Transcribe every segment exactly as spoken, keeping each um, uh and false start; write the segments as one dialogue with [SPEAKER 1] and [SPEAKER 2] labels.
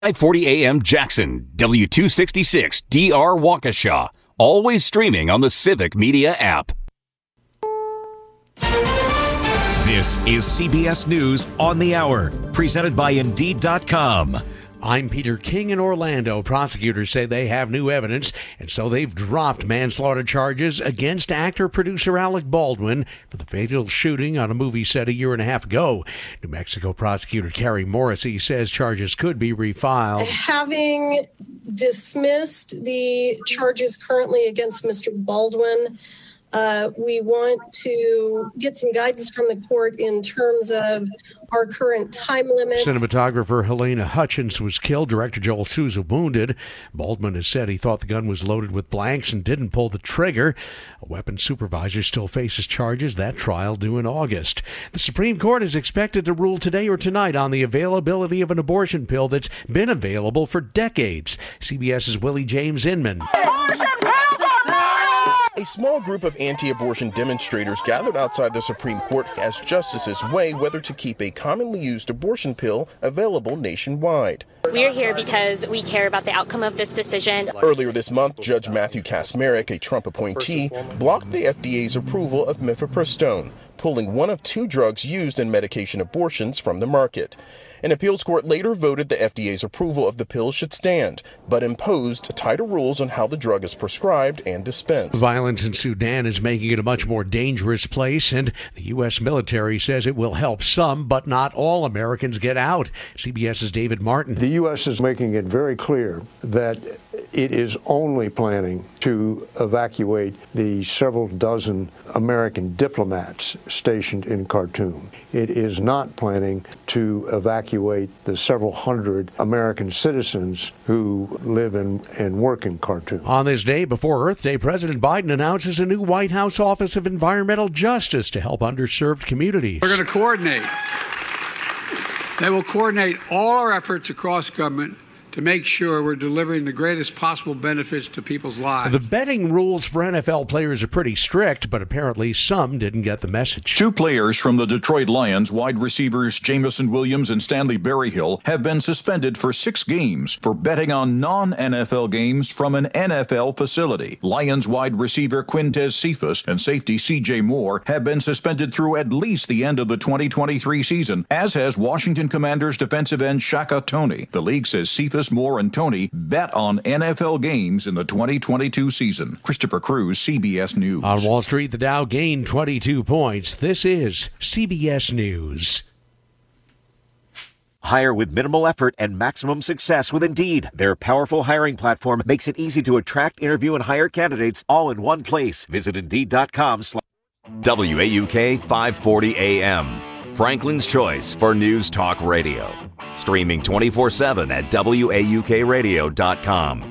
[SPEAKER 1] five forty A M Jackson, W two sixty-six D R Waukesha. Always streaming on the Civic Media app.
[SPEAKER 2] This is C B S News on the Hour, presented by Indeed dot com.
[SPEAKER 3] I'm Peter King in Orlando. Prosecutors say they have new evidence, and so they've dropped manslaughter charges against actor-producer Alec Baldwin for the fatal shooting on a movie set a year and a half ago. New Mexico prosecutor Carrie Morrissey says charges could be refiled.
[SPEAKER 4] Having dismissed the charges currently against Mister Baldwin, Uh, we want to get some guidance from the court in terms of our current time limits.
[SPEAKER 3] Cinematographer Helena Hutchins was killed. Director Joel Souza wounded. Baldwin has said he thought the gun was loaded with blanks and didn't pull the trigger. A weapons supervisor still faces charges. That trial due in August. The Supreme Court is expected to rule today or tonight on the availability of an abortion pill that's been available for decades. CBS's Willie James Inman.
[SPEAKER 5] A small group of anti-abortion demonstrators gathered outside the Supreme Court as justices weigh whether to keep a commonly used abortion pill available nationwide.
[SPEAKER 6] We're here because we care about the outcome of this decision.
[SPEAKER 5] Earlier this month, Judge Matthew Kacsmaryk, a Trump appointee, blocked the F D A's approval of mifepristone, pulling one of two drugs used in medication abortions from the market. An appeals court later voted the F D A's approval of the pill should stand, but imposed tighter rules on how the drug is prescribed and dispensed.
[SPEAKER 3] Violence in Sudan is making it a much more dangerous place, and the U S military says it will help some, but not all Americans get out. CBS's David Martin.
[SPEAKER 7] The U S is making it very clear that it is only planning to evacuate the several dozen American diplomats stationed in Khartoum. It is not planning to evacuate the several hundred American citizens who live in, and work in Khartoum.
[SPEAKER 3] On this day before Earth Day, President Biden announces a new White House Office of Environmental Justice to help underserved communities.
[SPEAKER 8] We're going to coordinate. They will coordinate all our efforts across government to make sure we're delivering the greatest possible benefits to people's lives.
[SPEAKER 3] The betting rules for N F L players are pretty strict, but apparently some didn't get the message.
[SPEAKER 9] Two players from the Detroit Lions, wide receivers Jameson Williams and Stanley Berryhill, have been suspended for six games for betting on non-N F L games from an N F L facility. Lions wide receiver Quintez Cephus and safety C J Moore have been suspended through at least the end of the twenty twenty-three season, as has Washington Commanders defensive end Shaka Toney. The league says Cephus, Moore, and Toney bet on N F L games in the twenty twenty-two season. Christopher Cruz, C B S News.
[SPEAKER 3] On Wall Street, the Dow gained twenty-two points. This is C B S News.
[SPEAKER 10] Hire with minimal effort and maximum success with Indeed. Their powerful hiring platform makes it easy to attract, interview, and hire candidates all in one place. Visit Indeed dot com.
[SPEAKER 1] W A U K five forty A M. Franklin's Choice for News Talk Radio. Streaming twenty-four seven at W A U K radio dot com.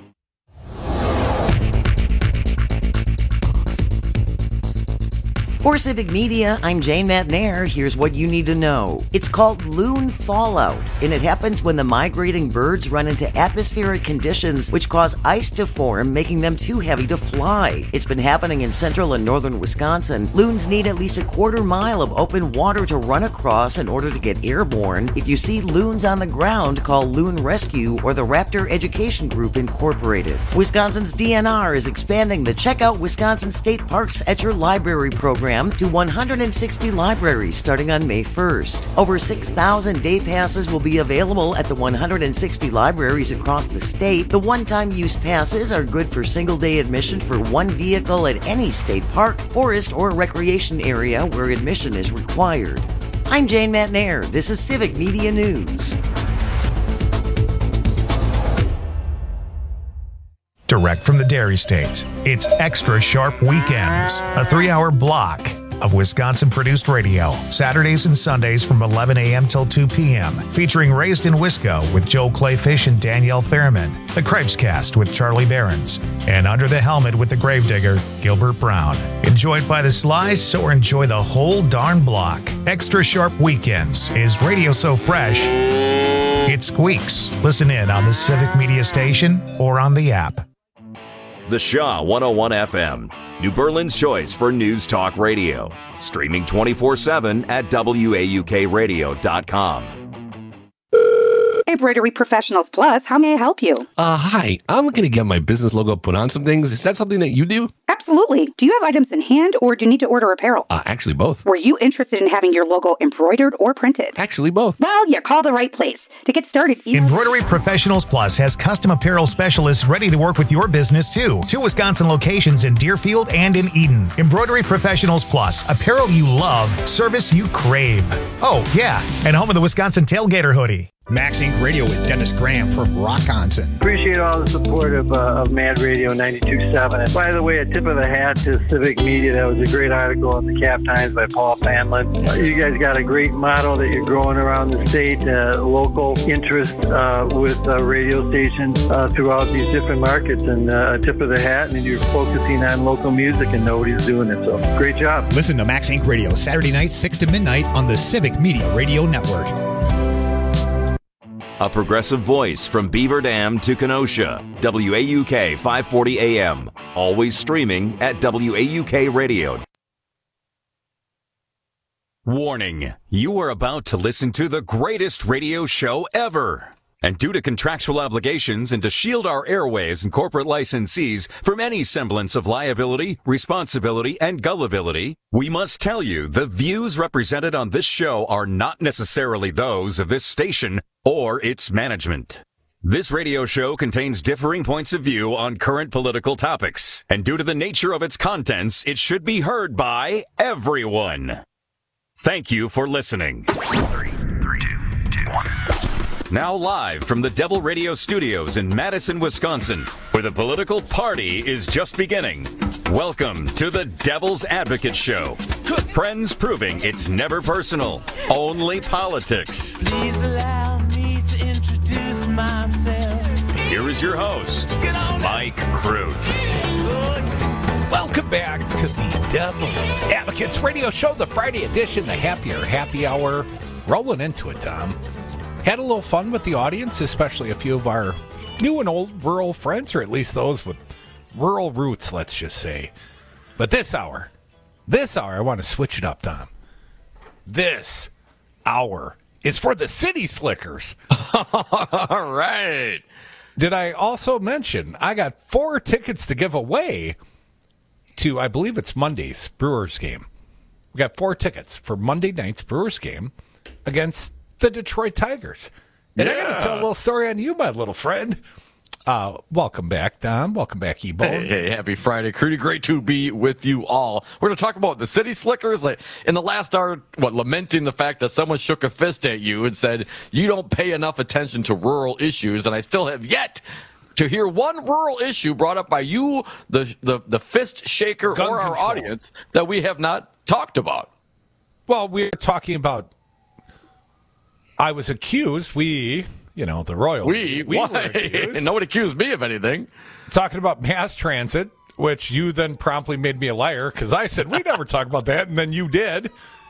[SPEAKER 11] For Civic Media, I'm Jane Matnair. Here's what you need to know. It's called loon fallout, and it happens when the migrating birds run into atmospheric conditions which cause ice to form, making them too heavy to fly. It's been happening in central and northern Wisconsin. Loons need at least a quarter mile of open water to run across in order to get airborne. If you see loons on the ground, call Loon Rescue or the Raptor Education Group Incorporated. Wisconsin's D N R is expanding the Check Out Wisconsin State Parks at Your Library program to one hundred sixty libraries starting on May first. Over six thousand day passes will be available at the one hundred sixty libraries across the state. The one-time use passes are good for single-day admission for one vehicle at any state park, forest, or recreation area where admission is required. I'm Jane Matnair. This is Civic Media News.
[SPEAKER 12] Direct from the Dairy State, it's Extra Sharp Weekends, a three-hour block of Wisconsin-produced radio, Saturdays and Sundays from eleven a.m. till two p.m., featuring Raised in Wisco with Joel Clayfish and Danielle Fairman, The Cripescast with Charlie Behrens, and Under the Helmet with the Gravedigger, Gilbert Brown. Enjoyed by the slice or enjoy the whole darn block. Extra Sharp Weekends is radio so fresh, it squeaks. Listen in on the Civic Media Station or on the app.
[SPEAKER 1] The Shaw one oh one F M, New Berlin's choice for News Talk Radio. Streaming twenty-four seven at W A U K radio dot com.
[SPEAKER 13] Embroidery Professionals Plus. How may I help you?
[SPEAKER 14] Uh, hi. I'm looking to get my business logo put on some things. Is that something that you do?
[SPEAKER 13] Absolutely. Do you have items in hand, or do you need to order apparel?
[SPEAKER 14] Uh, actually, both.
[SPEAKER 13] Were you interested in having your logo embroidered or printed?
[SPEAKER 14] Actually, both.
[SPEAKER 13] Well, you called the right place. To get started,
[SPEAKER 12] Embroidery Professionals Plus has custom apparel specialists ready to work with your business, too. Two Wisconsin locations in Deerfield and in Eden. Embroidery Professionals Plus, apparel you love, service you crave. Oh, yeah, and home of the Wisconsin Tailgater hoodie.
[SPEAKER 15] Max Inc Radio with Dennis Graham from Rockonson.
[SPEAKER 16] Appreciate all the support of, uh, of Mad Radio ninety-two point seven. And by the way, a tip of the hat to Civic Media. That was a great article in the Cap Times by Paul Fanlin. Uh, you guys got a great model that you're growing around the state, uh, local interest uh, with uh, radio stations uh, throughout these different markets. And uh, a tip of the hat, and you're focusing on local music, and nobody's doing it. So great job.
[SPEAKER 15] Listen to Max Inc Radio Saturday night, six to midnight on the Civic Media Radio Network.
[SPEAKER 1] A progressive voice from Beaver Dam to Kenosha. W A U K five forty A M. Always streaming at W A U K Radio. Warning, you are about to listen to the greatest radio show ever. And due to contractual obligations and to shield our airwaves and corporate licensees from any semblance of liability, responsibility, and gullibility, we must tell you the views represented on this show are not necessarily those of this station or its management. This radio show contains differing points of view on current political topics, and due to the nature of its contents, it should be heard by everyone. Thank you for listening. Three, three, two, two, one. Now live from the Devil Radio Studios in Madison, Wisconsin, where the political party is just beginning. Welcome to the Devil's Advocate Show. Friends proving it's never personal, only politics.
[SPEAKER 17] Please allow me to introduce myself.
[SPEAKER 1] Here is your host, Mike Crute.
[SPEAKER 18] Welcome back to the Devil's Advocates Radio Show, the Friday edition, the Happier Happy Hour. Rolling into it, Tom. Had a little fun with the audience, especially a few of our new and old rural friends, or at least those with rural roots, let's just say. But this hour, this hour, I want to switch it up, Tom. This hour is for the City Slickers.
[SPEAKER 19] All right.
[SPEAKER 18] Did I also mention I got four tickets to give away to, I believe it's Monday's Brewers game. We got four tickets for Monday night's Brewers game against the Detroit Tigers. And yeah. I got to tell a little story on you, my little friend. Uh, welcome back, Don. Welcome back, E-Bone.
[SPEAKER 19] Hey, hey, happy Friday, Crudy. Great to be with you all. We're going to talk about the City Slickers. Like in the last hour, what, lamenting the fact that someone shook a fist at you and said, you don't pay enough attention to rural issues, and I still have yet to hear one rural issue brought up by you, the the, the fist shaker, Gun or control. Our audience, that we have not talked about.
[SPEAKER 18] Well, we're talking about I was accused, we, you know, the royal.
[SPEAKER 19] We, we why? Were accused. And no one accused me of anything.
[SPEAKER 18] Talking about mass transit, which you then promptly made me a liar because I said we never talk about that, and then you did.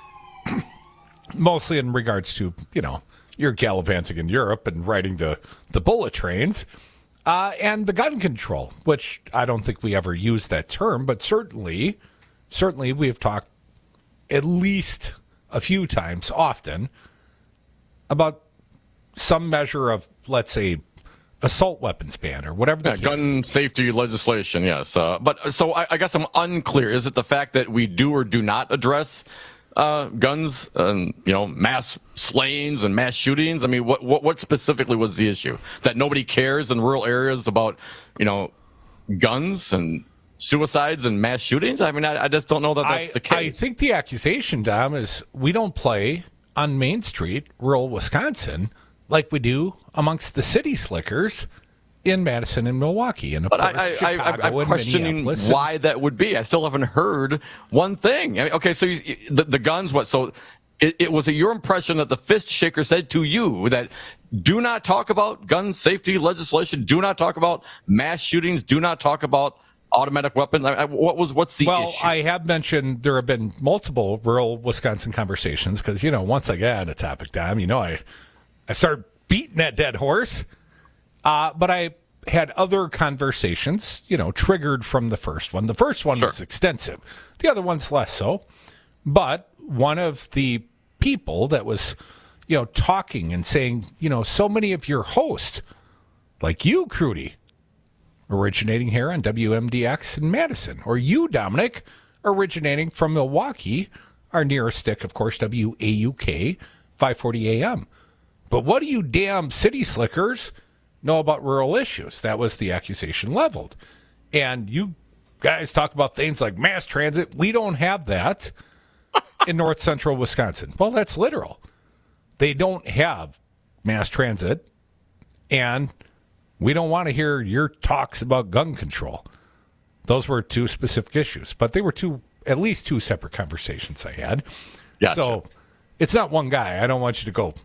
[SPEAKER 18] Mostly in regards to, you know, your gallivanting in Europe and riding the, the bullet trains. Uh, and the gun control, which I don't think we ever used that term, but certainly, certainly we have talked at least a few times, often, about some measure of, let's say, assault weapons ban or whatever the
[SPEAKER 19] yeah, gun is. Safety legislation, yes. Uh, but so I, I guess I'm unclear. Is it the fact that we do or do not address uh, guns and, you know, mass slayings and mass shootings? I mean, what, what what specifically was the issue? That nobody cares in rural areas about, you know, guns and suicides and mass shootings? I mean, I, I just don't know that that's
[SPEAKER 18] I,
[SPEAKER 19] the case.
[SPEAKER 18] I think the accusation, Dom, is we don't play on Main Street, rural Wisconsin, like we do amongst the City Slickers in Madison and Milwaukee. And of
[SPEAKER 19] but
[SPEAKER 18] course,
[SPEAKER 19] I, I,
[SPEAKER 18] Chicago
[SPEAKER 19] I, I'm
[SPEAKER 18] and
[SPEAKER 19] questioning why that would be. I still haven't heard one thing. I mean, okay, so you, the, the guns, what? So it, it was it your impression that the fist shaker said to you that do not talk about gun safety legislation, do not talk about mass shootings, do not talk about automatic weapons? I, I, what was what's the
[SPEAKER 18] well,
[SPEAKER 19] issue?
[SPEAKER 18] Well, I have mentioned there have been multiple rural Wisconsin conversations because, you know, once I get on a topic, Dom, you know, I, I start beating that dead horse. Uh, but I had other conversations, you know, triggered from the first one. The first one sure. was extensive. The other one's less so. But one of the people that was you know, talking and saying, you know, so many of your hosts, like you, Crudy, originating here on W M D X in Madison, or you, Dominic, originating from Milwaukee, our nearest stick, of course, W A U K, five forty A M. But what do you damn city slickers know about rural issues? That was the accusation leveled. And you guys talk about things like mass transit. We don't have that in north central Wisconsin. Well, that's literal. They don't have mass transit, and we don't want to hear your talks about gun control. Those were two specific issues, but they were two, at least two separate conversations I had.
[SPEAKER 19] Gotcha.
[SPEAKER 18] So it's not one guy. I don't want you to go,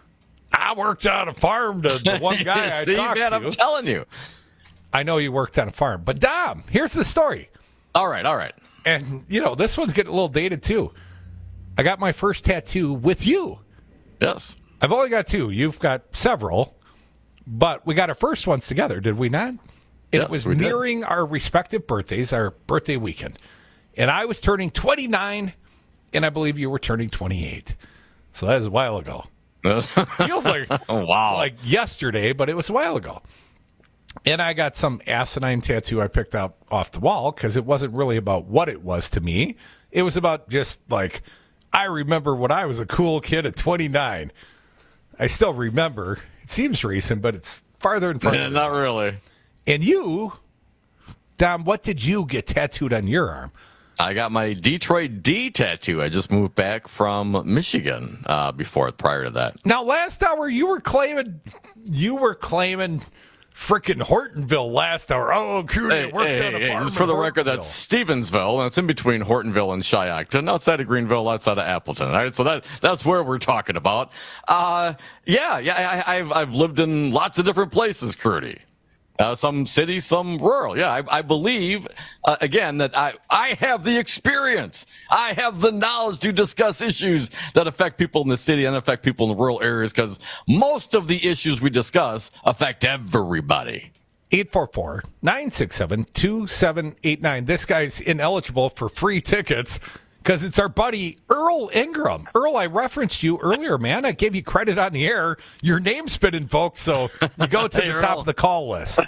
[SPEAKER 18] I worked on a farm to the one guy I
[SPEAKER 19] See,
[SPEAKER 18] talked
[SPEAKER 19] man,
[SPEAKER 18] to.
[SPEAKER 19] I'm telling you.
[SPEAKER 18] I know you worked on a farm. But, Dom, here's the story.
[SPEAKER 19] All right, all right.
[SPEAKER 18] And, you know, this one's getting a little dated, too. I got my first tattoo with you.
[SPEAKER 19] Yes.
[SPEAKER 18] I've only got two. You've got several. But we got our first ones together, did we not? And
[SPEAKER 19] yes,
[SPEAKER 18] it was
[SPEAKER 19] we
[SPEAKER 18] nearing
[SPEAKER 19] did.
[SPEAKER 18] our respective birthdays, our birthday weekend. And I was turning twenty-nine, and I believe you were turning twenty-eight. So that was a while ago. Feels like,
[SPEAKER 19] wow.
[SPEAKER 18] like yesterday, but it was a while ago. And I got some asinine tattoo I picked out off the wall because it wasn't really about what it was to me. It was about just like, I remember when I was a cool kid at twenty-nine. I still remember. It seems recent, but it's farther and farther.
[SPEAKER 19] Yeah, not really.
[SPEAKER 18] And you, Dom, what did you get tattooed on your arm?
[SPEAKER 19] I got my Detroit D tattoo. I just moved back from Michigan uh, before, prior to that.
[SPEAKER 18] Now, last hour you were claiming, you were claiming frickin' Hortonville last hour. Oh, Crudy,
[SPEAKER 19] Hey,
[SPEAKER 18] worked
[SPEAKER 19] hey,
[SPEAKER 18] on a
[SPEAKER 19] hey,
[SPEAKER 18] farm
[SPEAKER 19] just for
[SPEAKER 18] in
[SPEAKER 19] the record,
[SPEAKER 18] Hortonville.
[SPEAKER 19] that's Stevensville, and it's in between Hortonville and Shiocton, outside of Greenville, outside of Appleton. All right, so that that's where we're talking about. Uh, yeah, yeah, I, I've I've lived in lots of different places, Crudy. Uh, some cities, some rural. Yeah, I, I believe, uh, again, that I, I have the experience. I have the knowledge to discuss issues that affect people in the city and affect people in the rural areas, because most of the issues we discuss affect everybody.
[SPEAKER 18] eight four four, nine six seven, two seven eight nine. This guy's ineligible for free tickets because it's our buddy Earl Ingram. Earl, I referenced you earlier, man. I gave you credit on the air. Your name's been invoked, so you go to
[SPEAKER 19] Hey,
[SPEAKER 18] the
[SPEAKER 19] Earl.
[SPEAKER 18] top of the call list.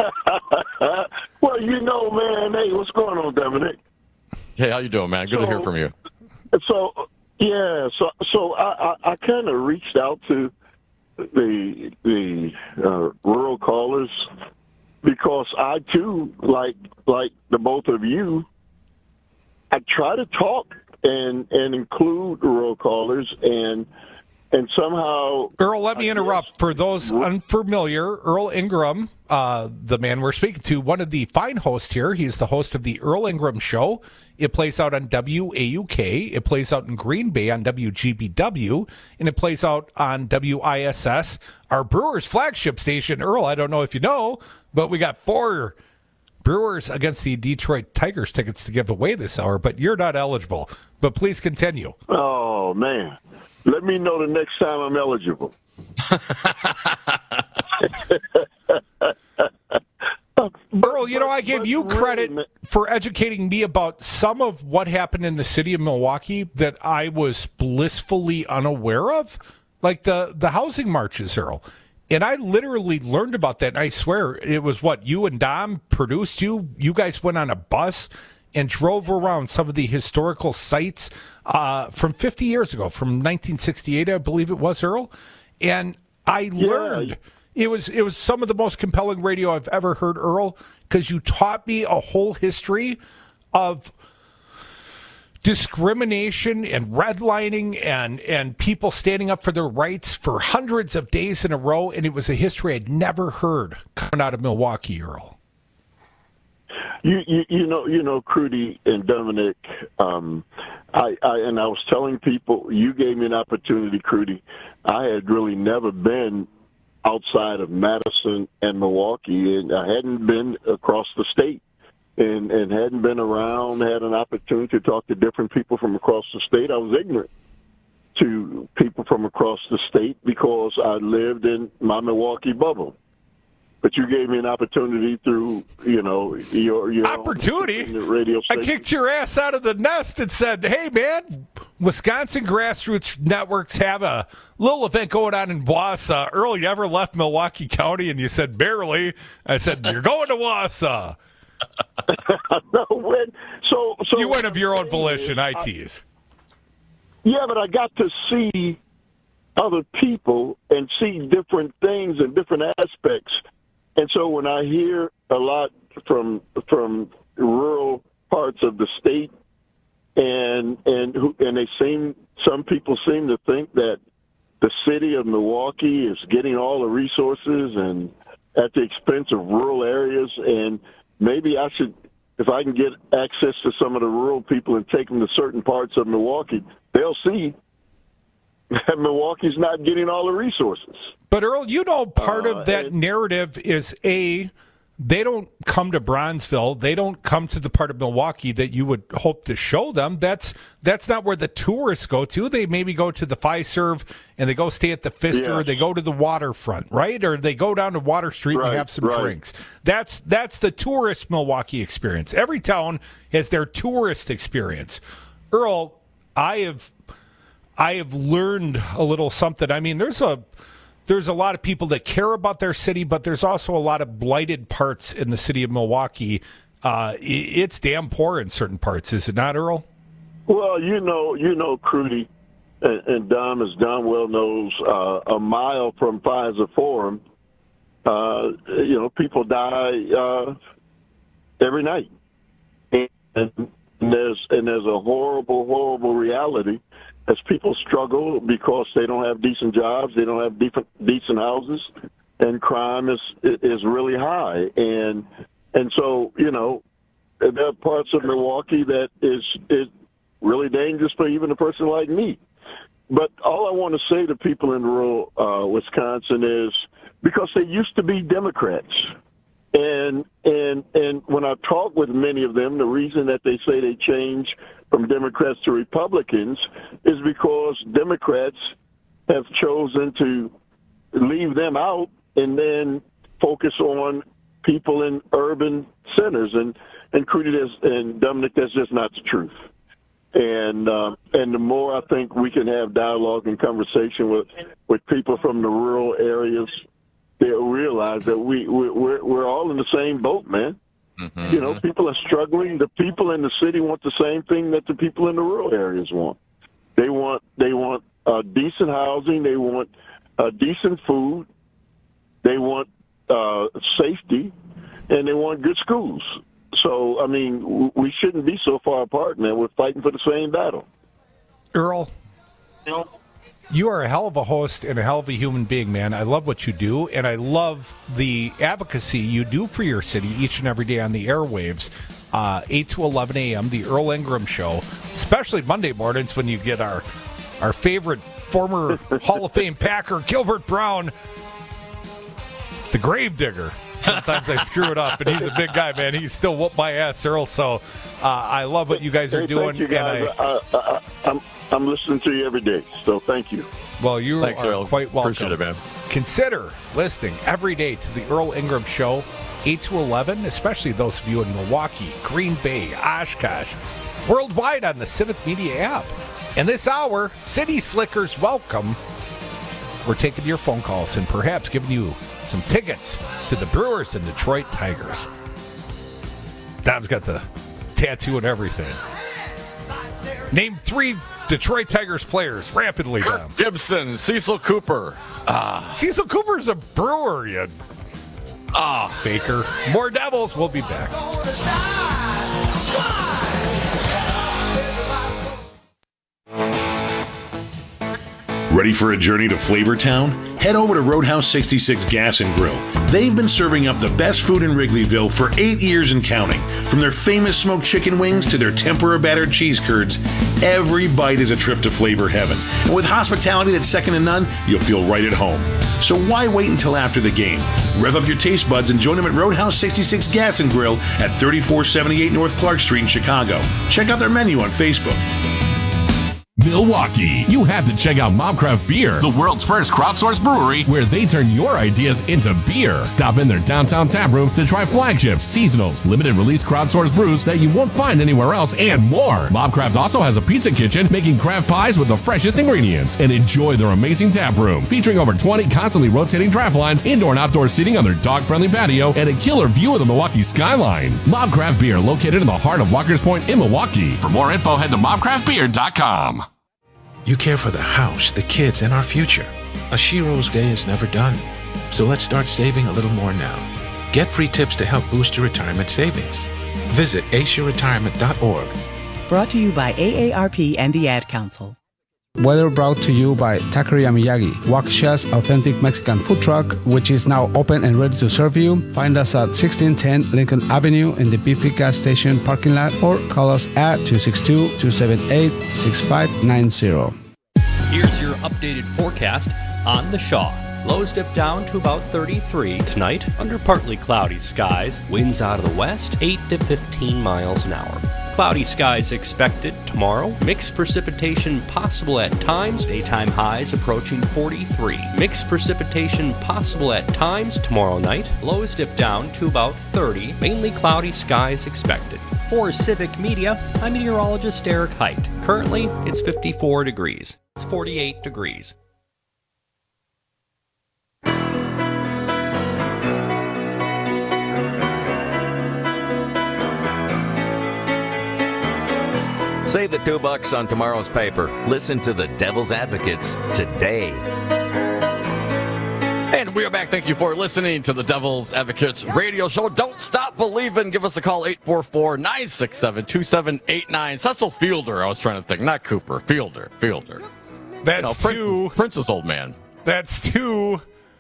[SPEAKER 20] Well, you know, man. Hey, what's going on, Dominic?
[SPEAKER 19] Hey, how you doing, man? Good to
[SPEAKER 20] So-
[SPEAKER 19] hear from you.
[SPEAKER 20] So, yeah, so so I, I, I kind of reached out to the the uh, rural callers because I too, like like the both of you, I try to talk and and include rural callers and and somehow.
[SPEAKER 18] Earl, let me interrupt. For those unfamiliar, Earl Ingram, uh, the man we're speaking to, one of the fine hosts here. He's the host of the Earl Ingram Show. It plays out on W A U K. It plays out in Green Bay on W G B W. And it plays out on W I S S, our Brewers flagship station. Earl, I don't know if you know, but we got four Brewers against the Detroit Tigers tickets to give away this hour, but you're not eligible. But please continue.
[SPEAKER 20] Oh, man. Let me know the next time I'm eligible.
[SPEAKER 18] Earl, you know, I give you credit for educating me about some of what happened in the city of Milwaukee that I was blissfully unaware of, like the, the housing marches, Earl. And I literally learned about that, and I swear it was what, you and Dom produced you? You guys went on a bus and drove around some of the historical sites uh, from fifty years ago, from nineteen sixty-eight, I believe it was, Earl. And I
[SPEAKER 20] Yeah.
[SPEAKER 18] learned it was it was some of the most compelling radio I've ever heard, Earl, because you taught me a whole history of discrimination and redlining and and people standing up for their rights for hundreds of days in a row, and it was a history I'd never heard coming out of Milwaukee, Earl.
[SPEAKER 20] You, you, you know, you know, Crudy and Dominic. Um, I, I and I was telling people, you gave me an opportunity, Crudy. I had really never been outside of Madison and Milwaukee, and I hadn't been across the state, and and hadn't been around. Had an opportunity to talk to different people from across the state. I was ignorant to people from across the state because I lived in my Milwaukee bubble. but you gave me an opportunity through, you know, your, your
[SPEAKER 18] opportunity
[SPEAKER 20] radio station.
[SPEAKER 18] I kicked your ass out of the nest and said, "Hey, man, Wisconsin Grassroots Networks have a little event going on in Wausau. Earl, you ever left Milwaukee County?" And you said, "Barely." I said, "You're going to Wausau."
[SPEAKER 20] No, when, so, so
[SPEAKER 18] you went of your own volition. I tease.
[SPEAKER 20] Yeah, but I got to see other people and see different things and different aspects. And so when I hear a lot from from rural parts of the state, and and who, and they seem some people seem to think that the city of Milwaukee is getting all the resources and at the expense of rural areas, and maybe I should, if I can get access to some of the rural people and take them to certain parts of Milwaukee, they'll see that Milwaukee's not getting all the resources.
[SPEAKER 18] But Earl, you know, part
[SPEAKER 20] uh,
[SPEAKER 18] of that
[SPEAKER 20] and,
[SPEAKER 18] narrative is A, they don't come to Bronzeville. They don't come to the part of Milwaukee that you would hope to show them. That's that's not where the tourists go to. They maybe go to the Fiserv and they go stay at the Pfister. Or they go to the waterfront, right? Or they go down to Water Street
[SPEAKER 20] right,
[SPEAKER 18] and have some
[SPEAKER 20] right.
[SPEAKER 18] drinks. That's that's the tourist Milwaukee experience. Every town has their tourist experience. Earl, I have I have learned a little something. I mean, there's a There's a lot of people that care about their city, but there's also a lot of blighted parts in the city of Milwaukee. Uh, it's damn poor in certain parts, is it not, Earl?
[SPEAKER 20] Well, you know, you know, Crudy, and, and Dom, as Dom well knows, uh, a mile from Pfizer Forum, uh, you know, people die uh, every night, and, and there's and there's a horrible, horrible reality. As people struggle because they don't have decent jobs, they don't have decent decent houses, and crime is is really high. And and so you know, there are parts of Milwaukee that is is really dangerous for even a person like me. But all I want to say to people in rural uh, Wisconsin is because they used to be Democrats, and and and when I talk with many of them, the reason that they say they change from Democrats to Republicans is because Democrats have chosen to leave them out and then focus on people in urban centers. And and Crudy and Dominic, that's just not the truth. And uh, and the more I think we can have dialogue and conversation with, with people from the rural areas, they'll realize that we we're we're all in the same boat, man. Mm-hmm. You know, people are struggling. The people in the city want the same thing that the people in the rural areas want. They want they want uh, decent housing. They want uh, decent food. They want uh, safety, and they want good schools. So, I mean, w- we shouldn't be so far apart, man. We're fighting for the same battle.
[SPEAKER 18] Earl, you know, you are a hell of a host and a hell of a human being, man. I love what you do, and I love the advocacy you do for your city each and every day on the airwaves, uh, eight to eleven a.m., the Earl Ingram Show, especially Monday mornings when you get our, our favorite former Hall of Fame Packer, Gilbert Brown, the Gravedigger. Sometimes I screw it up, and he's a big guy, man. He still whooped my ass, Earl, so uh, I love what you guys are
[SPEAKER 20] hey,
[SPEAKER 18] doing.
[SPEAKER 20] Thank you, guys.
[SPEAKER 18] And I,
[SPEAKER 20] I, I, I'm, I'm listening to you every day, so thank you.
[SPEAKER 18] Well, you
[SPEAKER 19] Thanks,
[SPEAKER 18] are
[SPEAKER 19] Earl.
[SPEAKER 18] quite welcome.
[SPEAKER 19] Appreciate it, man.
[SPEAKER 18] Consider listening every day to the Earl Ingram Show, eight to eleven, especially those of you in Milwaukee, Green Bay, Oshkosh, worldwide on the Civic Media app. And this hour, City Slickers welcome. We're taking your phone calls and perhaps giving you some tickets to the Brewers and Detroit Tigers. Dom's got the tattoo and everything. Name three Detroit Tigers players rapidly,
[SPEAKER 19] Kirk
[SPEAKER 18] Dom.
[SPEAKER 19] Gibson, Cecil Cooper. Ah,
[SPEAKER 18] Cecil Cooper's a brewer, you ah faker. More Devils. We'll be back.
[SPEAKER 21] Ready for a journey to Flavortown? Head over to Roadhouse sixty-six Gas and Grill. They've been serving up the best food in Wrigleyville for eight years and counting. From their famous smoked chicken wings to their tempura battered cheese curds, every bite is a trip to flavor heaven. And with hospitality that's second to none, you'll feel right at home. So why wait until after the game? Rev up your taste buds and join them at Roadhouse sixty-six Gas and Grill at thirty-four seventy-eight North Clark Street in Chicago. Check out their menu on Facebook.
[SPEAKER 14] Milwaukee. You have to check out Mobcraft Beer, the world's first crowdsourced brewery where they turn your ideas into beer. Stop in their downtown tap room to try flagships, seasonals, limited release crowdsourced brews that you won't find anywhere else, and more. Mobcraft also has a pizza kitchen making craft pies with the freshest ingredients. And enjoy their amazing tap room featuring over twenty constantly rotating draft lines, indoor and outdoor seating on their dog-friendly patio, and a killer view of the Milwaukee skyline. Mobcraft Beer, located in the heart of Walker's Point in Milwaukee. For more info, head to mob craft beer dot com.
[SPEAKER 2] You care for the house, the kids, and our future. A Shiro's day is never done. So let's start saving a little more now. Get free tips to help boost your retirement savings. Visit ace your retirement dot org.
[SPEAKER 22] Brought to you by A A R P and the Ad Council.
[SPEAKER 23] Weather brought to you by Taqueria Miyagi, Waukesha's authentic Mexican food truck, which is now open and ready to serve you. Find us at sixteen ten Lincoln Avenue in the Beefy gas station parking lot, or call us at two six two, two seven eight, six five nine zero.
[SPEAKER 24] Here's your updated forecast on the Shaw. Lows dip down to about thirty-three tonight under partly cloudy skies. Winds out of the west, eight to fifteen miles an hour. Cloudy skies expected tomorrow. Mixed precipitation possible at times. Daytime highs approaching forty-three. Mixed precipitation possible at times tomorrow night. Lows dip down to about thirty. Mainly cloudy skies expected. For Civic Media, I'm meteorologist Eric Height. Currently, it's fifty-four degrees. It's forty-eight degrees.
[SPEAKER 1] Save the two bucks on tomorrow's paper. Listen to the Devil's Advocates today.
[SPEAKER 19] And we are back. Thank you for listening to the Devil's Advocates radio show. Don't stop believing. Give us a call, eight four four, nine six seven, two seven eight nine. Cecil Fielder, I was trying to think. Not Cooper. Fielder. Fielder.
[SPEAKER 18] That's
[SPEAKER 19] you know, Prince,
[SPEAKER 18] two.
[SPEAKER 19] Prince's old man.
[SPEAKER 18] That's two.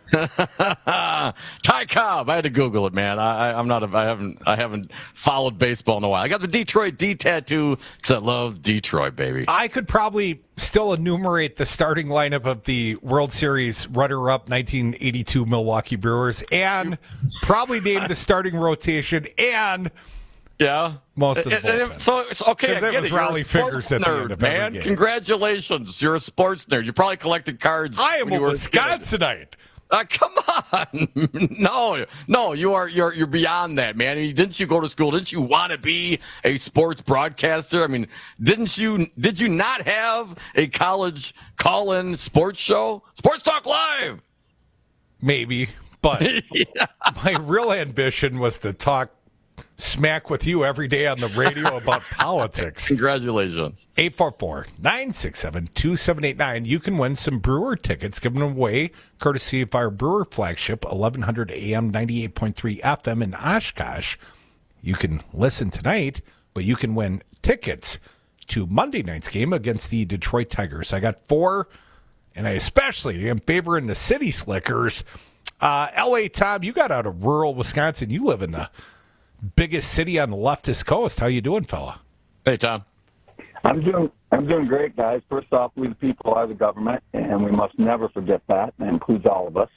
[SPEAKER 19] Ty Cobb. I had to Google it, man. I, I, I'm not. A, I haven't. I haven't followed baseball in a while. I got the Detroit D tattoo because I love Detroit, baby.
[SPEAKER 18] I could probably still enumerate the starting lineup of the World Series runner-up nineteen eighty-two Milwaukee Brewers, and probably name the starting rotation and.
[SPEAKER 19] Yeah,
[SPEAKER 18] most of the
[SPEAKER 19] bullpen. So it's okay. I get
[SPEAKER 18] it was
[SPEAKER 19] it. You're
[SPEAKER 18] Raleigh
[SPEAKER 19] a sports
[SPEAKER 18] figures at the
[SPEAKER 19] nerd,
[SPEAKER 18] end of
[SPEAKER 19] man.
[SPEAKER 18] every game.
[SPEAKER 19] Congratulations, you're a sports nerd. You probably collected cards.
[SPEAKER 18] I am
[SPEAKER 19] when
[SPEAKER 18] a
[SPEAKER 19] you were
[SPEAKER 18] Wisconsinite.
[SPEAKER 19] Uh, come on, no, no, you are you're you're beyond that, man. I mean, didn't you go to school? Didn't you want to be a sports broadcaster? I mean, didn't you? Did you not have a college call-in sports show, Sports Talk Live?
[SPEAKER 18] Maybe, but yeah. My real ambition was to talk smack with you every day on the radio about politics.
[SPEAKER 19] Congratulations.
[SPEAKER 18] eight four four, nine six seven, two seven eight nine. You can win some Brewer tickets given away courtesy of our Brewer flagship, eleven hundred A M, ninety-eight point three F M in Oshkosh. You can listen tonight, but you can win tickets to Monday night's game against the Detroit Tigers. I got four, and I especially am favoring the City Slickers. Uh, L A, Tom, you got out of rural Wisconsin. You live in the biggest city on the leftist coast. How you doing, fella?
[SPEAKER 19] Hey, Tom.
[SPEAKER 25] I'm doing I'm doing great, guys. First off, we the people are the government, and we must never forget that. That includes all of us.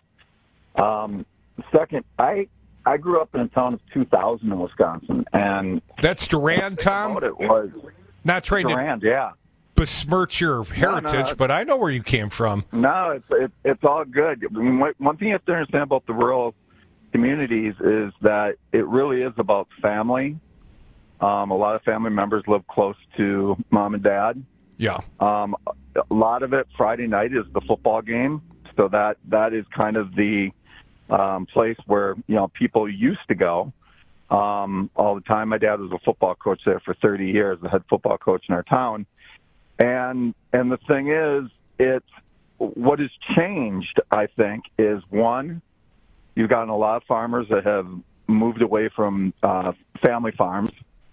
[SPEAKER 25] Um, second, I I grew up in a town of two thousand in Wisconsin, and
[SPEAKER 18] that's Durand, Tom.
[SPEAKER 25] What it was
[SPEAKER 18] not trying
[SPEAKER 25] Durand,
[SPEAKER 18] to
[SPEAKER 25] yeah.
[SPEAKER 18] besmirch your heritage, no, no, but I know where you came from.
[SPEAKER 25] No, it's it, it's all good. I mean, one thing you have to understand about the rural communities is that it really is about family. Um, a lot of family members live close to mom and dad.
[SPEAKER 18] Yeah.
[SPEAKER 25] Um, a lot of it Friday night is the football game, so that that is kind of the um, place where you know people used to go um, all the time. My dad was a football coach there for thirty years, the head football coach in our town. And and the thing is, it's what has changed. I think is one. You've gotten a lot of farmers that have moved away from uh, family farms.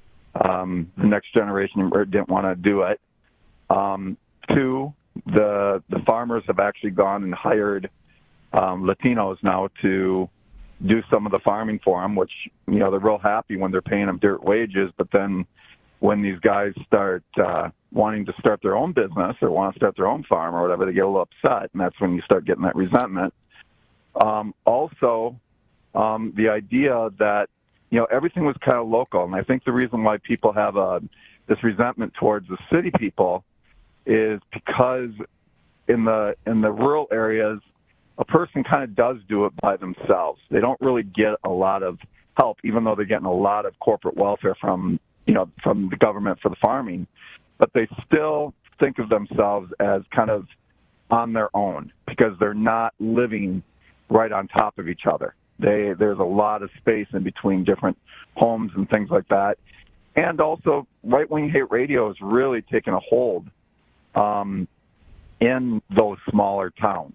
[SPEAKER 25] Um, the next generation didn't want to do it. Um, two, the the farmers have actually gone and hired um, Latinos now to do some of the farming for them, which, you know, they're real happy when they're paying them dirt wages. But then when these guys start uh, wanting to start their own business or want to start their own farm or whatever, they get a little upset, and that's when you start getting that resentment. Um, also, um, the idea that, you know, everything was kind of local. And I think the reason why people have a, this resentment towards the city people is because in the in the rural areas, a person kind of does do it by themselves. They don't really get a lot of help, even though they're getting a lot of corporate welfare from, you know, from the government for the farming. But they still think of themselves as kind of on their own because they're not living right on top of each other. They, there's a lot of space in between different homes and things like that. And also, right-wing hate radio is really taking a hold um, in those smaller towns.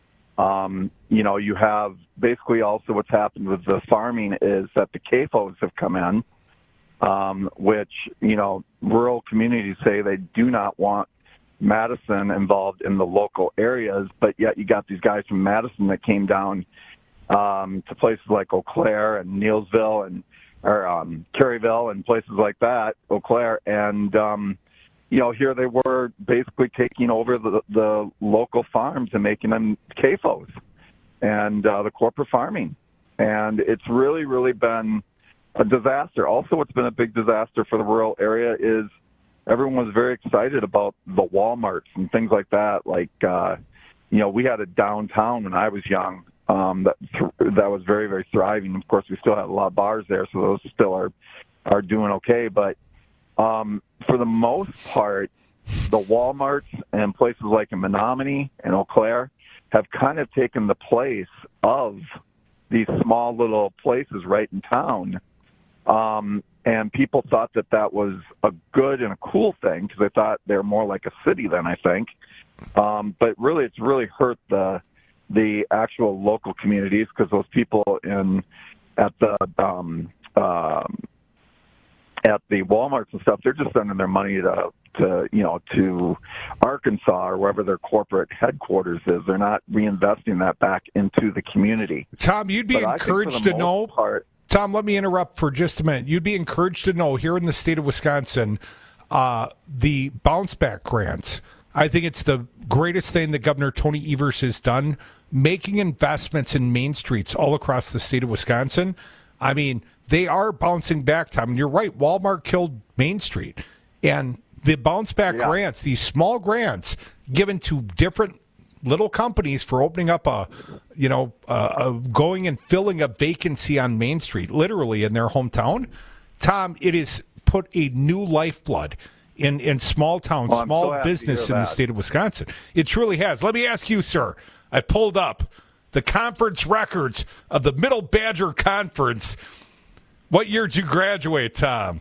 [SPEAKER 25] Um, you know, you have basically also what's happened with the farming is that the C A F Os have come in, um, which, you know, rural communities say they do not want Madison involved in the local areas, but yet you got these guys from Madison that came down um, to places like Eau Claire and Neillsville and or um, Caryville and places like that, Eau Claire, and um, you know, here they were basically taking over the, the local farms and making them C A F Os and uh, the corporate farming. And it's really, really been a disaster. Also, what's been a big disaster for the rural area is everyone was very excited about the Walmarts and things like that. Like, uh, you know, we had a downtown when I was young um, that th- that was very, very thriving. Of course, we still have a lot of bars there, so those still are, are doing okay. But Um, for the most part, the Walmarts and places like in Menominee and Eau Claire have kind of taken the place of these small little places right in town. Um, and people thought that that was a good and a cool thing because they thought they're more like a city than I think. Um, but really, it's really hurt the the actual local communities because those people in at the um, um, at the Walmarts and stuff, they're just sending their money to, to, you know, to Arkansas or wherever their corporate headquarters is. They're not reinvesting that back into the community.
[SPEAKER 18] Tom, you'd be
[SPEAKER 25] but
[SPEAKER 18] encouraged to know.
[SPEAKER 25] Part,
[SPEAKER 18] Tom, let me interrupt for just a minute. You'd be encouraged to know here in the state of Wisconsin, uh, the bounce back grants. I think it's the greatest thing that Governor Tony Evers has done, making investments in main streets all across the state of Wisconsin. I mean, they are bouncing back, Tom. And you're right. Walmart killed Main Street. And the bounce back yeah. grants, these small grants given to different little companies for opening up a, you know, uh, a going and filling a vacancy on Main Street, literally in their hometown. Tom, it has put a new lifeblood in, in small town,
[SPEAKER 25] well,
[SPEAKER 18] small
[SPEAKER 25] so
[SPEAKER 18] business in
[SPEAKER 25] that.
[SPEAKER 18] the state of Wisconsin. It truly has. Let me ask you, sir. I pulled up the conference records of the Middle Badger Conference. What year did you graduate, Tom?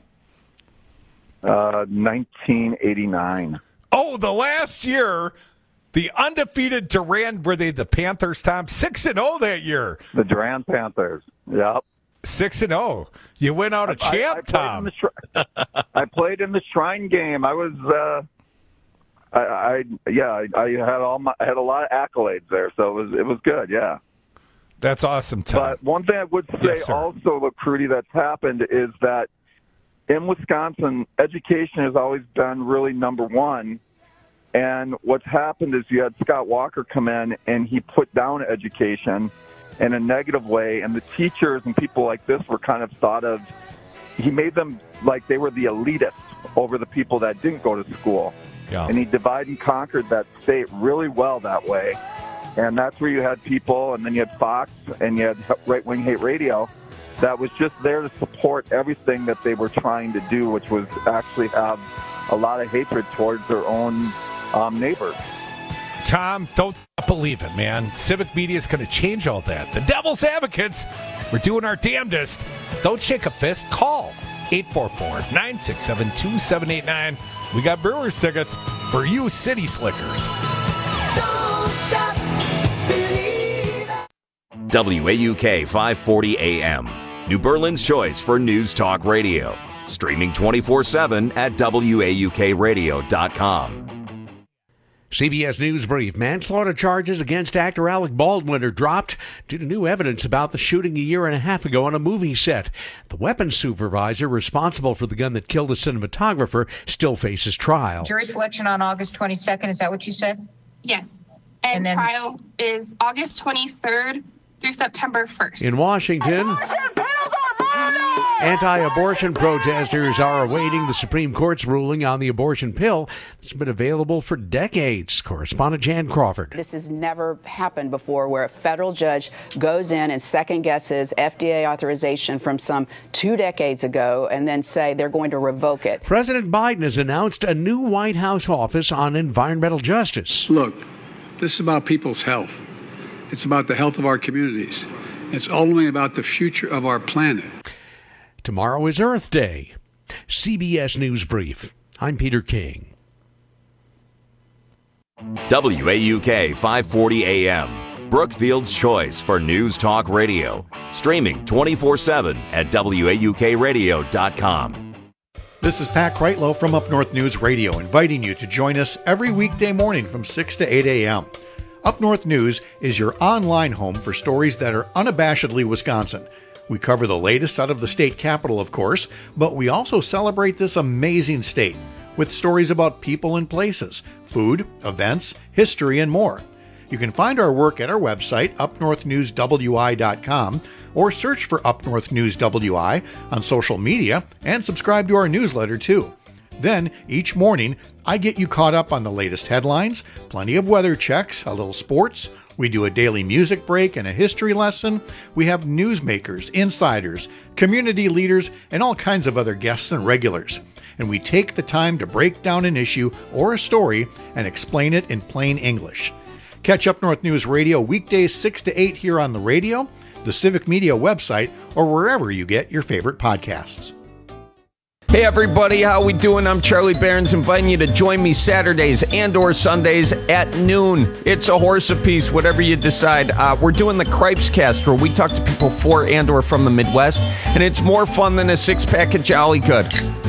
[SPEAKER 25] Uh, nineteen eighty-nine.
[SPEAKER 18] Oh, the last year, the undefeated Durand, were they the Panthers, Tom? six and oh that year.
[SPEAKER 25] The Durand Panthers, yep.
[SPEAKER 18] six and oh. You went out a I, champ,
[SPEAKER 25] I, I
[SPEAKER 18] Tom.
[SPEAKER 25] Played I played in the Shrine game. I was, uh, I, I yeah, I, I had all my, I had a lot of accolades there, so it was, it was good, yeah.
[SPEAKER 18] That's awesome, Tom.
[SPEAKER 25] But one thing I would say
[SPEAKER 18] yes,
[SPEAKER 25] also, look, Rudy, that's happened is that in Wisconsin, education has always been really number one. And what's happened is you had Scott Walker come in, and he put down education in a negative way. And the teachers and people like this were kind of thought of, he made them like they were the elitists over the people that didn't go to school.
[SPEAKER 18] Yeah.
[SPEAKER 25] And he divided and conquered that state really well that way. And that's where you had people, and then you had Fox, and you had right-wing hate radio that was just there to support everything that they were trying to do, which was actually have a lot of hatred towards their own um, neighbors.
[SPEAKER 18] Tom, don't stop believing, man. Civic media is going to change all that. The Devil's Advocates, we're doing our damnedest. Don't shake a fist. Call eight four four, nine six seven, two seven eight nine. We got Brewers tickets for you city slickers.
[SPEAKER 17] Don't stop.
[SPEAKER 4] W A U K five forty A M, New Berlin's choice for news talk radio. Streaming twenty-four seven at W A U K radio dot com.
[SPEAKER 3] C B S News Brief. Manslaughter charges against actor Alec Baldwin are dropped due to new evidence about the shooting a year and a half ago on a movie set. The weapons supervisor responsible for the gun that killed the cinematographer still faces trial.
[SPEAKER 5] Jury selection on August twenty-second, is that what you said?
[SPEAKER 6] Yes. And, and then, trial is August twenty-third through September first.
[SPEAKER 3] In Washington, Anti-abortion protesters are awaiting the Supreme Court's ruling on the abortion pill that's been available for decades. Correspondent Jan Crawford.
[SPEAKER 7] This has never happened before, where a federal judge goes in and second-guesses F D A authorization from some two decades ago and then say they're going to revoke it.
[SPEAKER 3] President Biden has announced a new White House office on environmental justice.
[SPEAKER 8] Look, this is about people's health. It's about the health of our communities. It's ultimately about the future of our planet.
[SPEAKER 3] Tomorrow is Earth Day. C B S News Brief. I'm Peter King.
[SPEAKER 4] W A U K five forty A M, Brookfield's choice for News Talk Radio. Streaming twenty-four seven at W A U K radio dot com.
[SPEAKER 9] This is Pat Kreitlow from Up North News Radio, inviting you to join us every weekday morning from six to eight A M. Up North News is your online home for stories that are unabashedly Wisconsin. We cover the latest out of the state capital, of course, but we also celebrate this amazing state with stories about people and places, food, events, history, and more. You can find our work at our website, up north news w i dot com, or search for Up North News W I on social media and subscribe to our newsletter too. Then, each morning, I get you caught up on the latest headlines, plenty of weather checks, a little sports. We do a daily music break and a history lesson. We have newsmakers, insiders, community leaders, and all kinds of other guests and regulars. And we take the time to break down an issue or a story and explain it in plain English. Catch Up North News Radio weekdays six to eight here on the radio, the Civic Media website, or wherever you get your favorite podcasts.
[SPEAKER 10] Hey everybody, how we doing? I'm Charlie Barons, inviting you to join me Saturdays and or Sundays at noon. It's a horse apiece, whatever you decide. Uh, we're doing the Cripes Cast, where we talk to people for and or from the Midwest, and it's more fun than a six-pack of Jolly Good.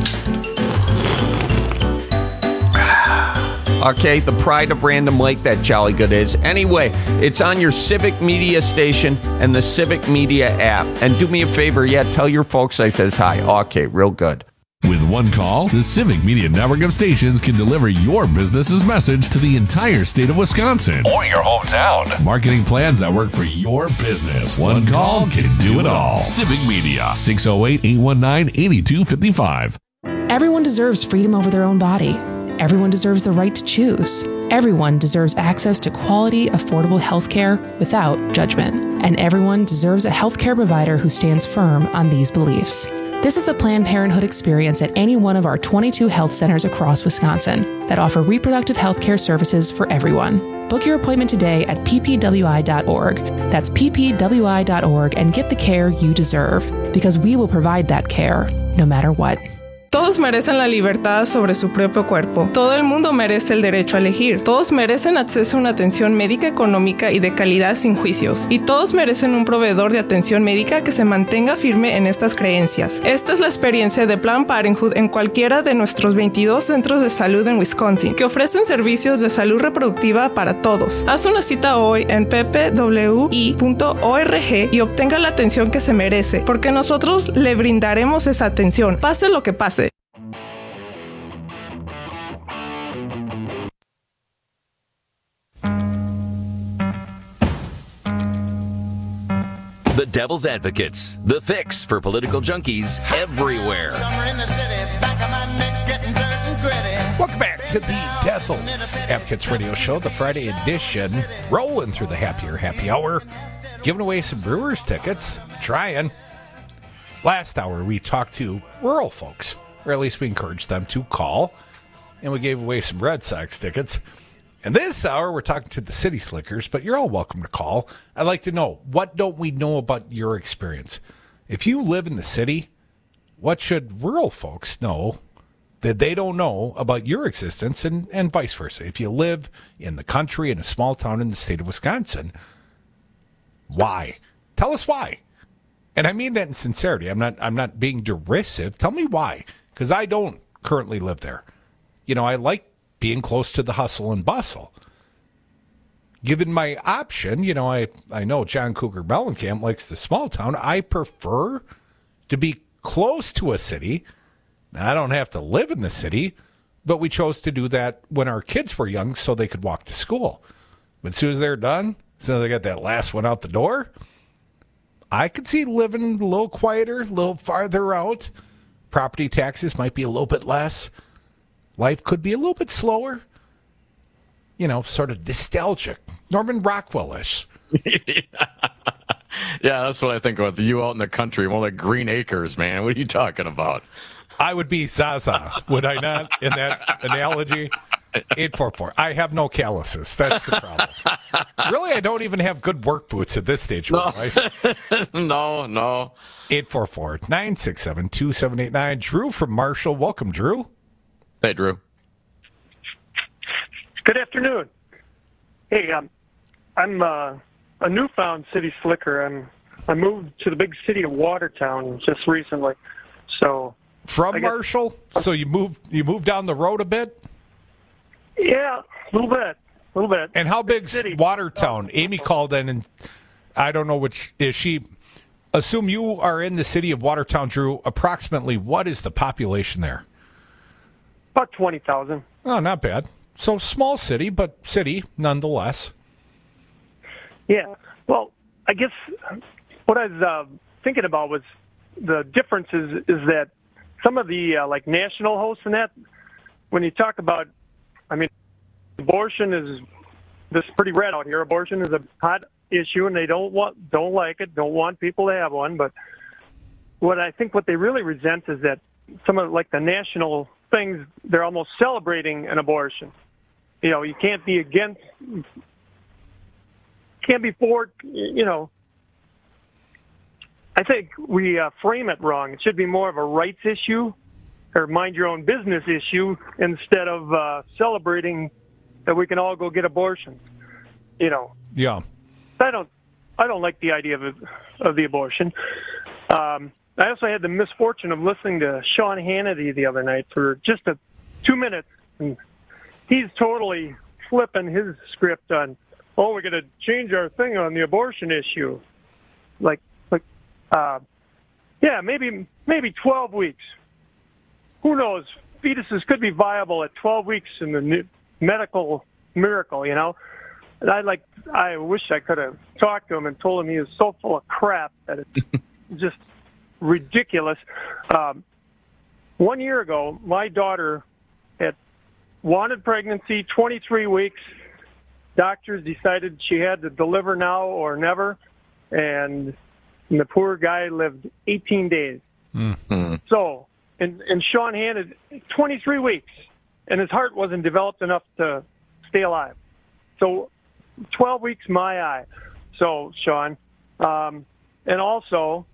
[SPEAKER 10] Okay, the pride of Random Lake, that Jolly Good is. Anyway, it's on your Civic Media station and the Civic Media app. And do me a favor, yeah, tell your folks I says hi. Okay, real good.
[SPEAKER 14] With one call, the Civic Media network of stations can deliver your business's message to the entire state of Wisconsin.
[SPEAKER 11] Or your hometown.
[SPEAKER 14] Marketing plans that work for your business. One call can do it all. Civic Media, six oh eight, eight one nine, eight two five five.
[SPEAKER 26] Everyone deserves freedom over their own body. Everyone deserves the right to choose. Everyone deserves access to quality, affordable health care without judgment. And everyone deserves a health care provider who stands firm on these beliefs. This is the Planned Parenthood experience at any one of our twenty-two health centers across Wisconsin that offer reproductive health care services for everyone. Book your appointment today at p p w i dot org. That's p p w i dot org and get the care you deserve, because we will provide that care no matter what.
[SPEAKER 27] Todos merecen la libertad sobre su propio cuerpo. Todo el mundo merece el derecho a elegir. Todos merecen acceso a una atención médica económica y de calidad sin juicios. Y todos merecen un proveedor de atención médica que se mantenga firme en estas creencias. Esta es la experiencia de Planned Parenthood en cualquiera de nuestros veintidós centros de salud en Wisconsin, que ofrecen servicios de salud reproductiva para todos. Haz una cita hoy en p p w i punto org y obtenga la atención que se merece, porque nosotros le brindaremos esa atención, pase lo que pase.
[SPEAKER 4] The Devil's Advocates, the fix for political junkies everywhere.
[SPEAKER 18] Welcome back to the Devil's Advocates Radio Show, the Friday edition, rolling through the happier happy hour, giving away some Brewers tickets, trying. Last hour, we talked to rural folks, or at least we encouraged them to call, and we gave away some Red Sox tickets. And this hour, we're talking to the City Slickers, but you're all welcome to call. I'd like to know, what don't we know about your experience? If you live in the city, what should rural folks know that they don't know about your existence, and, and vice versa? If you live in the country, in a small town in the state of Wisconsin, why? Tell us why. And I mean that in sincerity. I'm not, I'm not being derisive. Tell me why, because I don't currently live there. You know, I like being close to the hustle and bustle. Given my option, you know, I, I know John Cougar Mellencamp likes the small town. I prefer to be close to a city. Now, I don't have to live in the city, but we chose to do that when our kids were young so they could walk to school. But as soon as they're done, as soon as they got that last one out the door, I could see living a little quieter, a little farther out. Property taxes might be a little bit less. Life could be a little bit slower. You know, sort of nostalgic. Norman Rockwell-ish.
[SPEAKER 19] Yeah, that's what I think of. You out in the country, more like Green Acres, man. What are you talking about?
[SPEAKER 18] I would be Zaza, would I not, in that analogy? eight four four. I have no calluses. That's the problem. Really, I don't even have good work boots at this stage of
[SPEAKER 19] no.
[SPEAKER 18] my life.
[SPEAKER 19] no, no.
[SPEAKER 18] eight four four, nine six seven, two seven eight nine. Drew from Marshall. Welcome, Drew.
[SPEAKER 19] Hey, Drew.
[SPEAKER 11] Good afternoon. Hey, um, I'm uh, a newfound city slicker. I'm I moved to the big city of Watertown just recently. So
[SPEAKER 18] from
[SPEAKER 11] I guess,
[SPEAKER 18] Marshall, so you moved you moved down the road a bit.
[SPEAKER 11] Yeah, a little bit, a little bit.
[SPEAKER 18] And how big's
[SPEAKER 11] city.
[SPEAKER 18] Watertown? Amy called in, and I don't know which is she. Assume you are in the city of Watertown, Drew. Approximately, what is the population there?
[SPEAKER 11] About twenty thousand.
[SPEAKER 18] Oh, not bad. So small city, but city nonetheless.
[SPEAKER 11] Yeah. Well, I guess what I was uh, thinking about was the difference is, is that some of the uh, like national hosts and that, when you talk about, I mean, abortion is this is pretty red out here. Abortion is a hot issue, and they don't want, don't like it, don't want people to have one. But what I think what they really resent is that some of like the national things, they're almost celebrating an abortion. You know, you can't be against, can't be for, you know. I think we uh, frame it wrong. It should be more of a rights issue or mind your own business issue instead of uh, celebrating that we can all go get abortions. You know.
[SPEAKER 18] Yeah.
[SPEAKER 11] I don't. I don't like the idea of it, of the abortion. Um, I also had the misfortune of listening to Sean Hannity the other night for just a two minutes, and he's totally flipping his script on, oh, we're going to change our thing on the abortion issue. Like, like, uh, yeah, maybe maybe twelve weeks. Who knows? Fetuses could be viable at twelve weeks in the new medical miracle, you know. And I like, I wish I could have talked to him and told him he was so full of crap that it's just ridiculous. Um, one year ago, my daughter had wanted pregnancy, twenty-three weeks. Doctors decided she had to deliver now or never, and, and the poor guy lived eighteen days.
[SPEAKER 18] Mm-hmm.
[SPEAKER 11] So, and, and Sean had twenty-three weeks, and his heart wasn't developed enough to stay alive. So, twelve weeks, my eye. So, Sean, um, and also,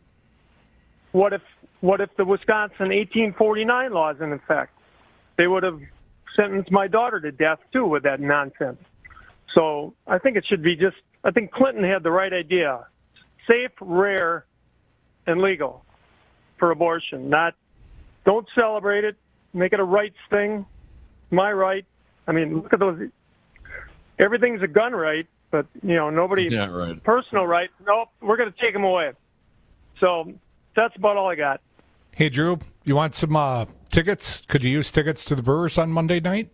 [SPEAKER 11] what if what if the Wisconsin eighteen forty-nine law is in effect? They would have sentenced my daughter to death too with that nonsense. So I think it should be just. I think Clinton had the right idea: safe, rare, and legal for abortion. Not don't celebrate it, make it a rights thing. My right. I mean, look at those. Everything's a gun right, but you know nobody.
[SPEAKER 19] Yeah, right.
[SPEAKER 11] Personal right. Nope, we're going to take them away. So that's about all I got.
[SPEAKER 18] Hey, Drew, you want some uh, tickets? Could you use tickets to the Brewers on Monday night?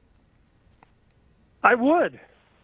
[SPEAKER 11] I would.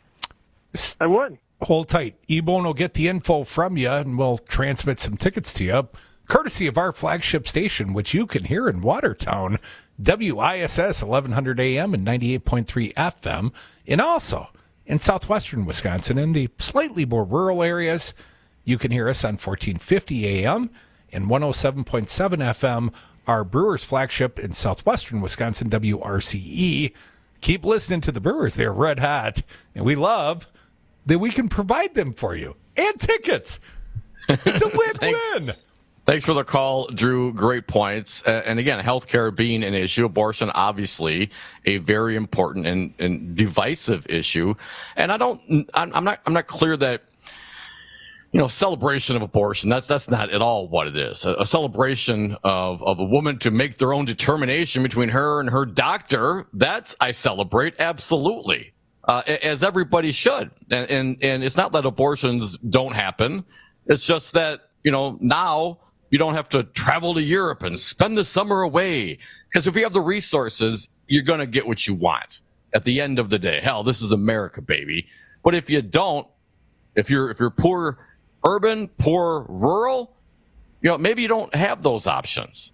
[SPEAKER 11] I would.
[SPEAKER 18] Hold tight. E-Bone will get the info from you, and we'll transmit some tickets to you, courtesy of our flagship station, which you can hear in Watertown, W I S S eleven hundred A M and ninety-eight point three F M, and also in southwestern Wisconsin, in the slightly more rural areas, you can hear us on fourteen fifty A M and one oh seven point seven F M, our Brewers flagship in southwestern Wisconsin, W R C E. Keep listening to the Brewers. They're red hot, and we love that we can provide them for you. And tickets. It's a win-win.
[SPEAKER 19] Thanks. Thanks for the call, Drew. Great points. Uh, and again, healthcare being an issue, abortion obviously a very important and, and divisive issue. And I don't, I'm, I'm not, I'm not clear that, you know, celebration of abortion, that's that's not at all what it is. A, a celebration of, of a woman to make their own determination between her and her doctor, that's, I celebrate, absolutely, uh, as everybody should. And, and, and it's not that abortions don't happen. It's just that, you know, now you don't have to travel to Europe and spend the summer away. Because if you have the resources, you're going to get what you want at the end of the day. Hell, this is America, baby. But if you don't, if you're if you're poor, urban, poor, rural, you know, maybe you don't have those options.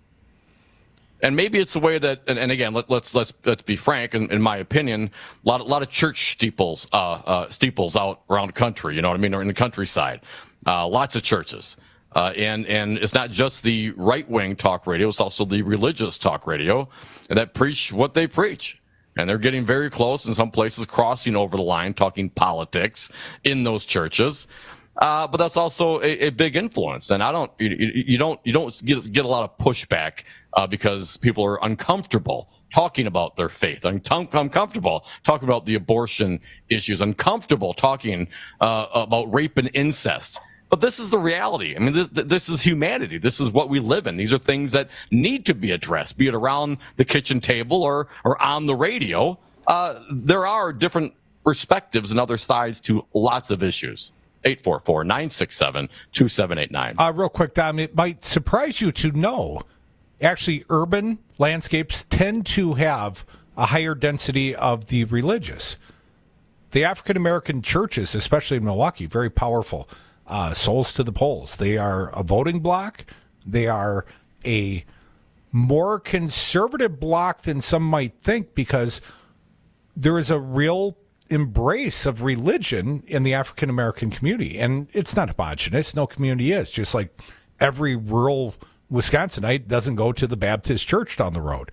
[SPEAKER 19] And maybe it's the way that, and, and again, let, let's let's let's be frank. In, in my opinion, a lot a lot of church steeples, uh, uh, steeples out around the country. You know what I mean, or in the countryside, uh, lots of churches, uh, and and it's not just the right wing talk radio; it's also the religious talk radio that preach what they preach, and they're getting very close in some places, crossing over the line, talking politics in those churches. Uh, but that's also a, a big influence, and I don't, you, you don't, you don't get get a lot of pushback uh, because people are uncomfortable talking about their faith, uncom- uncomfortable talking about the abortion issues, uncomfortable talking uh, about rape and incest. But this is the reality. I mean, this this is humanity. This is what we live in. These are things that need to be addressed, be it around the kitchen table or or on the radio. Uh, there are different perspectives and other sides to lots of issues. eight four four, nine six seven, two seven eight nine.
[SPEAKER 18] Uh, real quick, Dom, it might surprise you to know, actually, urban landscapes tend to have a higher density of the religious. The African-American churches, especially in Milwaukee, very powerful. Uh, souls to the polls. They are a voting bloc. They are a more conservative bloc than some might think because there is a real embrace of religion in the African American community, and it's not homogenous. No community is, just like every rural Wisconsinite doesn't go to the Baptist church down the road.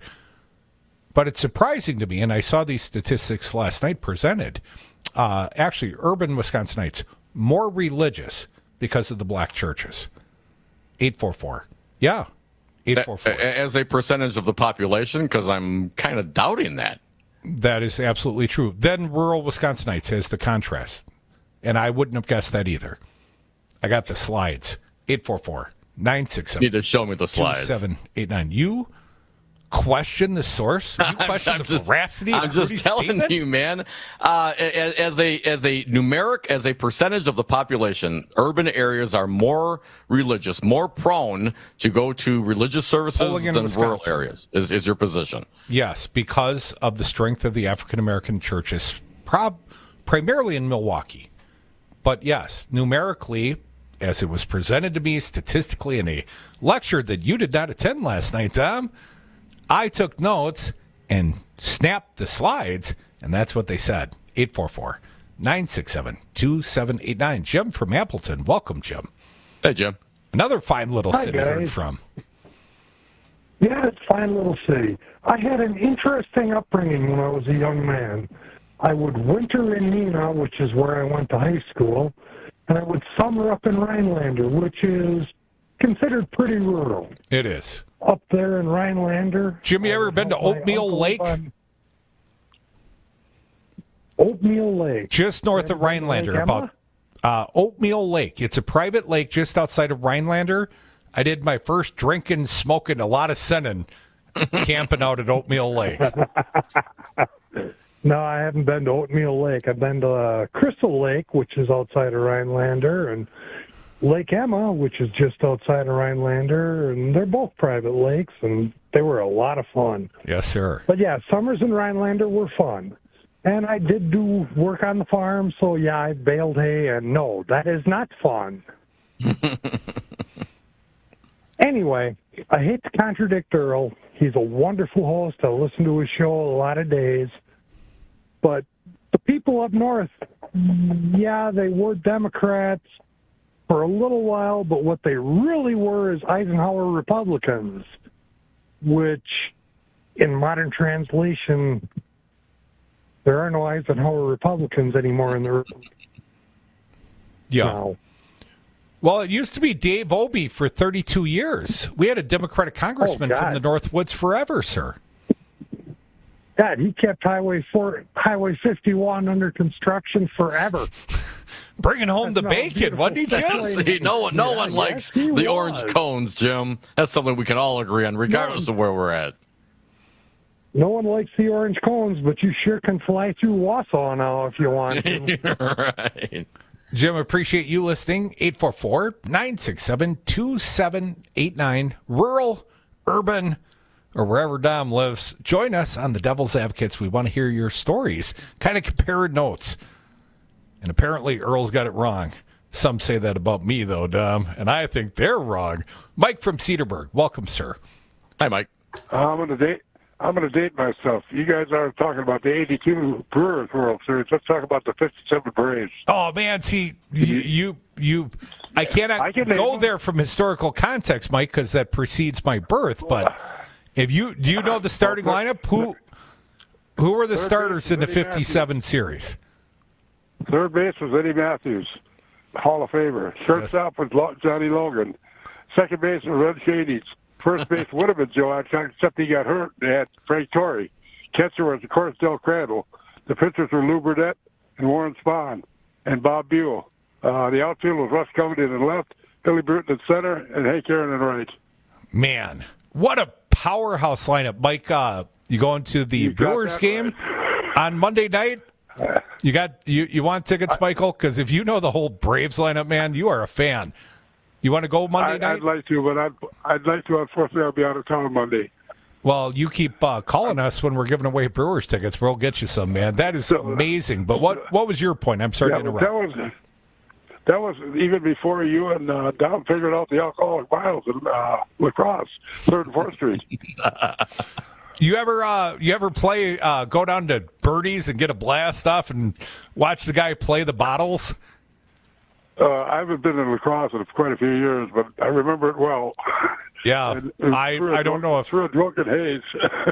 [SPEAKER 18] But it's surprising to me, and I saw these statistics last night presented. Uh, actually, urban Wisconsinites more religious because of the black churches. eight four four, yeah, eight four four.
[SPEAKER 19] As a percentage of the population, because I'm kind of doubting that.
[SPEAKER 18] That is absolutely true. Then rural Wisconsinites as the contrast. And I wouldn't have guessed that either. I got the slides. eight four four, nine six seven.
[SPEAKER 19] You need to show me the slides.
[SPEAKER 18] two seven eight nine. You question the source? You question
[SPEAKER 19] I'm
[SPEAKER 18] the
[SPEAKER 19] just,
[SPEAKER 18] veracity
[SPEAKER 19] I'm
[SPEAKER 18] of
[SPEAKER 19] just
[SPEAKER 18] Rudy's
[SPEAKER 19] telling
[SPEAKER 18] statement?
[SPEAKER 19] you, man. Uh, as, as a as a numeric, as a percentage of the population, urban areas are more religious, more prone to go to religious services
[SPEAKER 18] Polling in
[SPEAKER 19] than
[SPEAKER 18] Wisconsin.
[SPEAKER 19] rural areas. Is is your position?
[SPEAKER 18] Yes, because of the strength of the African American churches, prob- primarily in Milwaukee. But yes, numerically, as it was presented to me statistically in a lecture that you did not attend last night, Tom, I took notes and snapped the slides, and that's what they said. eight four four, nine six seven, two seven eight nine. Jim from Appleton. Welcome, Jim.
[SPEAKER 19] Hey, Jim.
[SPEAKER 18] Another fine little
[SPEAKER 2] Hi,
[SPEAKER 18] city I heard
[SPEAKER 2] guys.
[SPEAKER 18] from.
[SPEAKER 2] Yeah, it's a fine little city. I had an interesting upbringing when I was a young man. I would winter in Neenah, which is where I went to high school, and I would summer up in Rhinelander, which is considered pretty rural.
[SPEAKER 18] It is.
[SPEAKER 2] Up there in Rhinelander.
[SPEAKER 18] Jim, you ever been to Oatmeal Lake?
[SPEAKER 2] Oatmeal Lake.
[SPEAKER 18] Just north of Rhinelander,
[SPEAKER 2] Lake
[SPEAKER 18] about uh, Oatmeal Lake. It's a private lake just outside of Rhinelander. I did my first drinking, smoking, a lot of sinning, camping out at Oatmeal Lake.
[SPEAKER 2] No, I haven't been to Oatmeal Lake. I've been to uh, Crystal Lake, which is outside of Rhinelander, and Lake Emma, which is just outside of Rhinelander, and they're both private lakes, and they were a lot of fun.
[SPEAKER 18] Yes, sir.
[SPEAKER 2] But yeah, summers in Rhinelander were fun. And I did do work on the farm, so yeah, I baled hay, and no, that is not fun. Anyway, I hate to contradict Earl. He's a wonderful host. I listen to his show a lot of days. But the people up north, yeah, they were Democrats for a little while, but what they really were is Eisenhower Republicans, which in modern translation, there are no Eisenhower Republicans anymore in the
[SPEAKER 18] Yeah.
[SPEAKER 2] now.
[SPEAKER 18] Well, it used to be Dave Obey for thirty-two years. We had a Democratic congressman
[SPEAKER 2] Oh,
[SPEAKER 18] from
[SPEAKER 2] God.
[SPEAKER 18] the Northwoods forever, sir.
[SPEAKER 2] God, he kept Highway four, Highway fifty-one under construction forever.
[SPEAKER 18] Bringing home the bacon, wasn't he, Jim?
[SPEAKER 19] See, no one, no
[SPEAKER 2] Yeah,
[SPEAKER 19] one
[SPEAKER 2] yes,
[SPEAKER 19] likes
[SPEAKER 2] he
[SPEAKER 19] the
[SPEAKER 2] was.
[SPEAKER 19] orange cones, Jim. That's something we can all agree on, regardless of where we're at.
[SPEAKER 2] No one likes the orange cones, but you sure can fly through Wausau now if you want to.
[SPEAKER 19] Right.
[SPEAKER 18] Jim, appreciate you listening. eight four four, nine six seven, two seven eight nine. Rural, urban, or wherever Dom lives. Join us on the Devil's Advocates. We want to hear your stories. Kind of compare notes. And apparently Earl's got it wrong. Some say that about me, though, Dom, and I think they're wrong. Mike from Cedarburg, welcome, sir.
[SPEAKER 19] Hi, Mike.
[SPEAKER 12] I'm gonna date. I'm gonna date myself. You guys are talking about the eighty-two Brewers World Series. Let's talk about the fifty-seven Braves.
[SPEAKER 18] Oh man, see you, you, you I cannot I can go there from historical context, Mike, because that precedes my birth. But if you do, you know the starting lineup? Who, who were the starters in the fifty-seven series?
[SPEAKER 12] Third base was Eddie Matthews, Hall of Famer. Shortstop was Johnny Logan. Second base was Red Shady. First base would have been Joe Adcock, except he got hurt. They had Frank Torrey. Catcher was, of course, Del Crandall. The pitchers were Lou Burdett and Warren Spahn and Bob Buell. Uh, the outfield was Russ Covington in left, Billy Bruton in center, and Hank Aaron in right.
[SPEAKER 18] Man, what a powerhouse lineup. Mike, uh, you going to the you Brewers game right. on Monday night? You got you, you want tickets, Michael? Because if you know the whole Braves lineup, man, you are a fan. You want to go Monday
[SPEAKER 12] I,
[SPEAKER 18] night?
[SPEAKER 12] I'd like to, but I'd, I'd like to. Unfortunately, I'll be out of town Monday.
[SPEAKER 18] Well, you keep uh, calling us when we're giving away Brewers tickets. We'll get you some, man. That is amazing. But what what was your point? I'm sorry
[SPEAKER 12] yeah,
[SPEAKER 18] to interrupt.
[SPEAKER 12] That was, that was even before you and uh, Don figured out the alcoholic miles in uh, lacrosse, third and fourth Street.
[SPEAKER 18] You ever uh, you ever play uh, go down to Birdie's and get a blast off and watch the guy play the bottles?
[SPEAKER 12] Uh, I haven't been in lacrosse in quite a few years, but I remember it well.
[SPEAKER 18] Yeah, I I don't know if
[SPEAKER 12] through a drunken haze.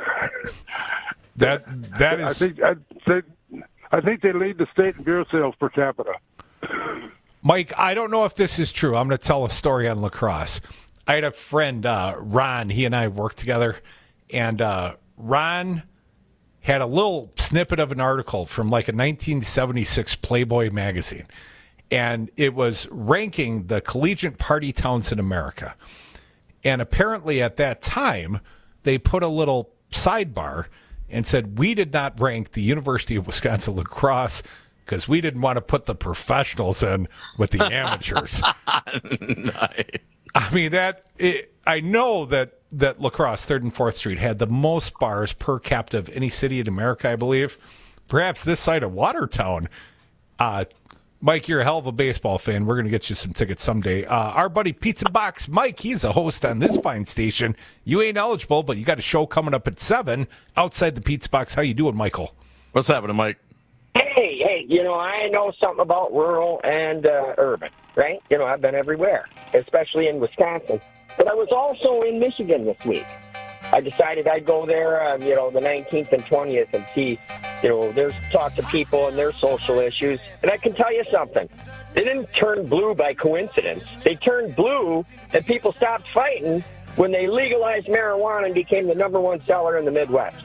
[SPEAKER 18] that that is.
[SPEAKER 12] I think I think I think they lead the state in beer sales per capita.
[SPEAKER 18] Mike, I don't know if this is true. I'm going to tell a story on lacrosse. I had a friend, uh, Ron. He and I worked together, and uh, Ron had a little snippet of an article from like a nineteen seventy-six Playboy magazine. And it was ranking the collegiate party towns in America. And apparently at that time, they put a little sidebar and said, we did not rank the University of Wisconsin lacrosse because we didn't want to put the professionals in with the amateurs.
[SPEAKER 19] Nice.
[SPEAKER 18] I mean, that it, I know that, that lacrosse, third and fourth Street, had the most bars per capita of any city in America, I believe. Perhaps this side of Watertown. Uh, Mike, you're a hell of a baseball fan. We're going to get you some tickets someday. Uh, our buddy Pizza Box Mike, he's a host on this fine station. You ain't eligible, but you got a show coming up at seven outside the Pizza Box. How you doing, Michael?
[SPEAKER 19] What's happening, Mike?
[SPEAKER 13] Hey, hey, you know, I know something about rural and uh, urban, right? You know, I've been everywhere, especially in Wisconsin. But I was also in Michigan this week. I decided I'd go there, um, you know, the nineteenth and twentieth and see, you know, there's talk to people and their social issues. And I can tell you something. They didn't turn blue by coincidence. They turned blue and people stopped fighting when they legalized marijuana and became the number one seller in the Midwest.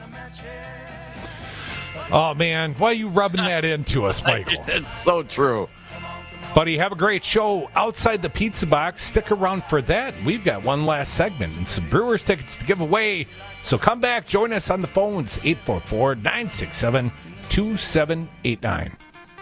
[SPEAKER 18] Oh, man. Why are you rubbing that into us, Michael?
[SPEAKER 19] It's so true.
[SPEAKER 18] Buddy, have a great show outside the Pizza Box. Stick around for that. We've got one last segment and some Brewers tickets to give away. So come back, join us on the phones, eight four four, nine six seven, two seven eight nine.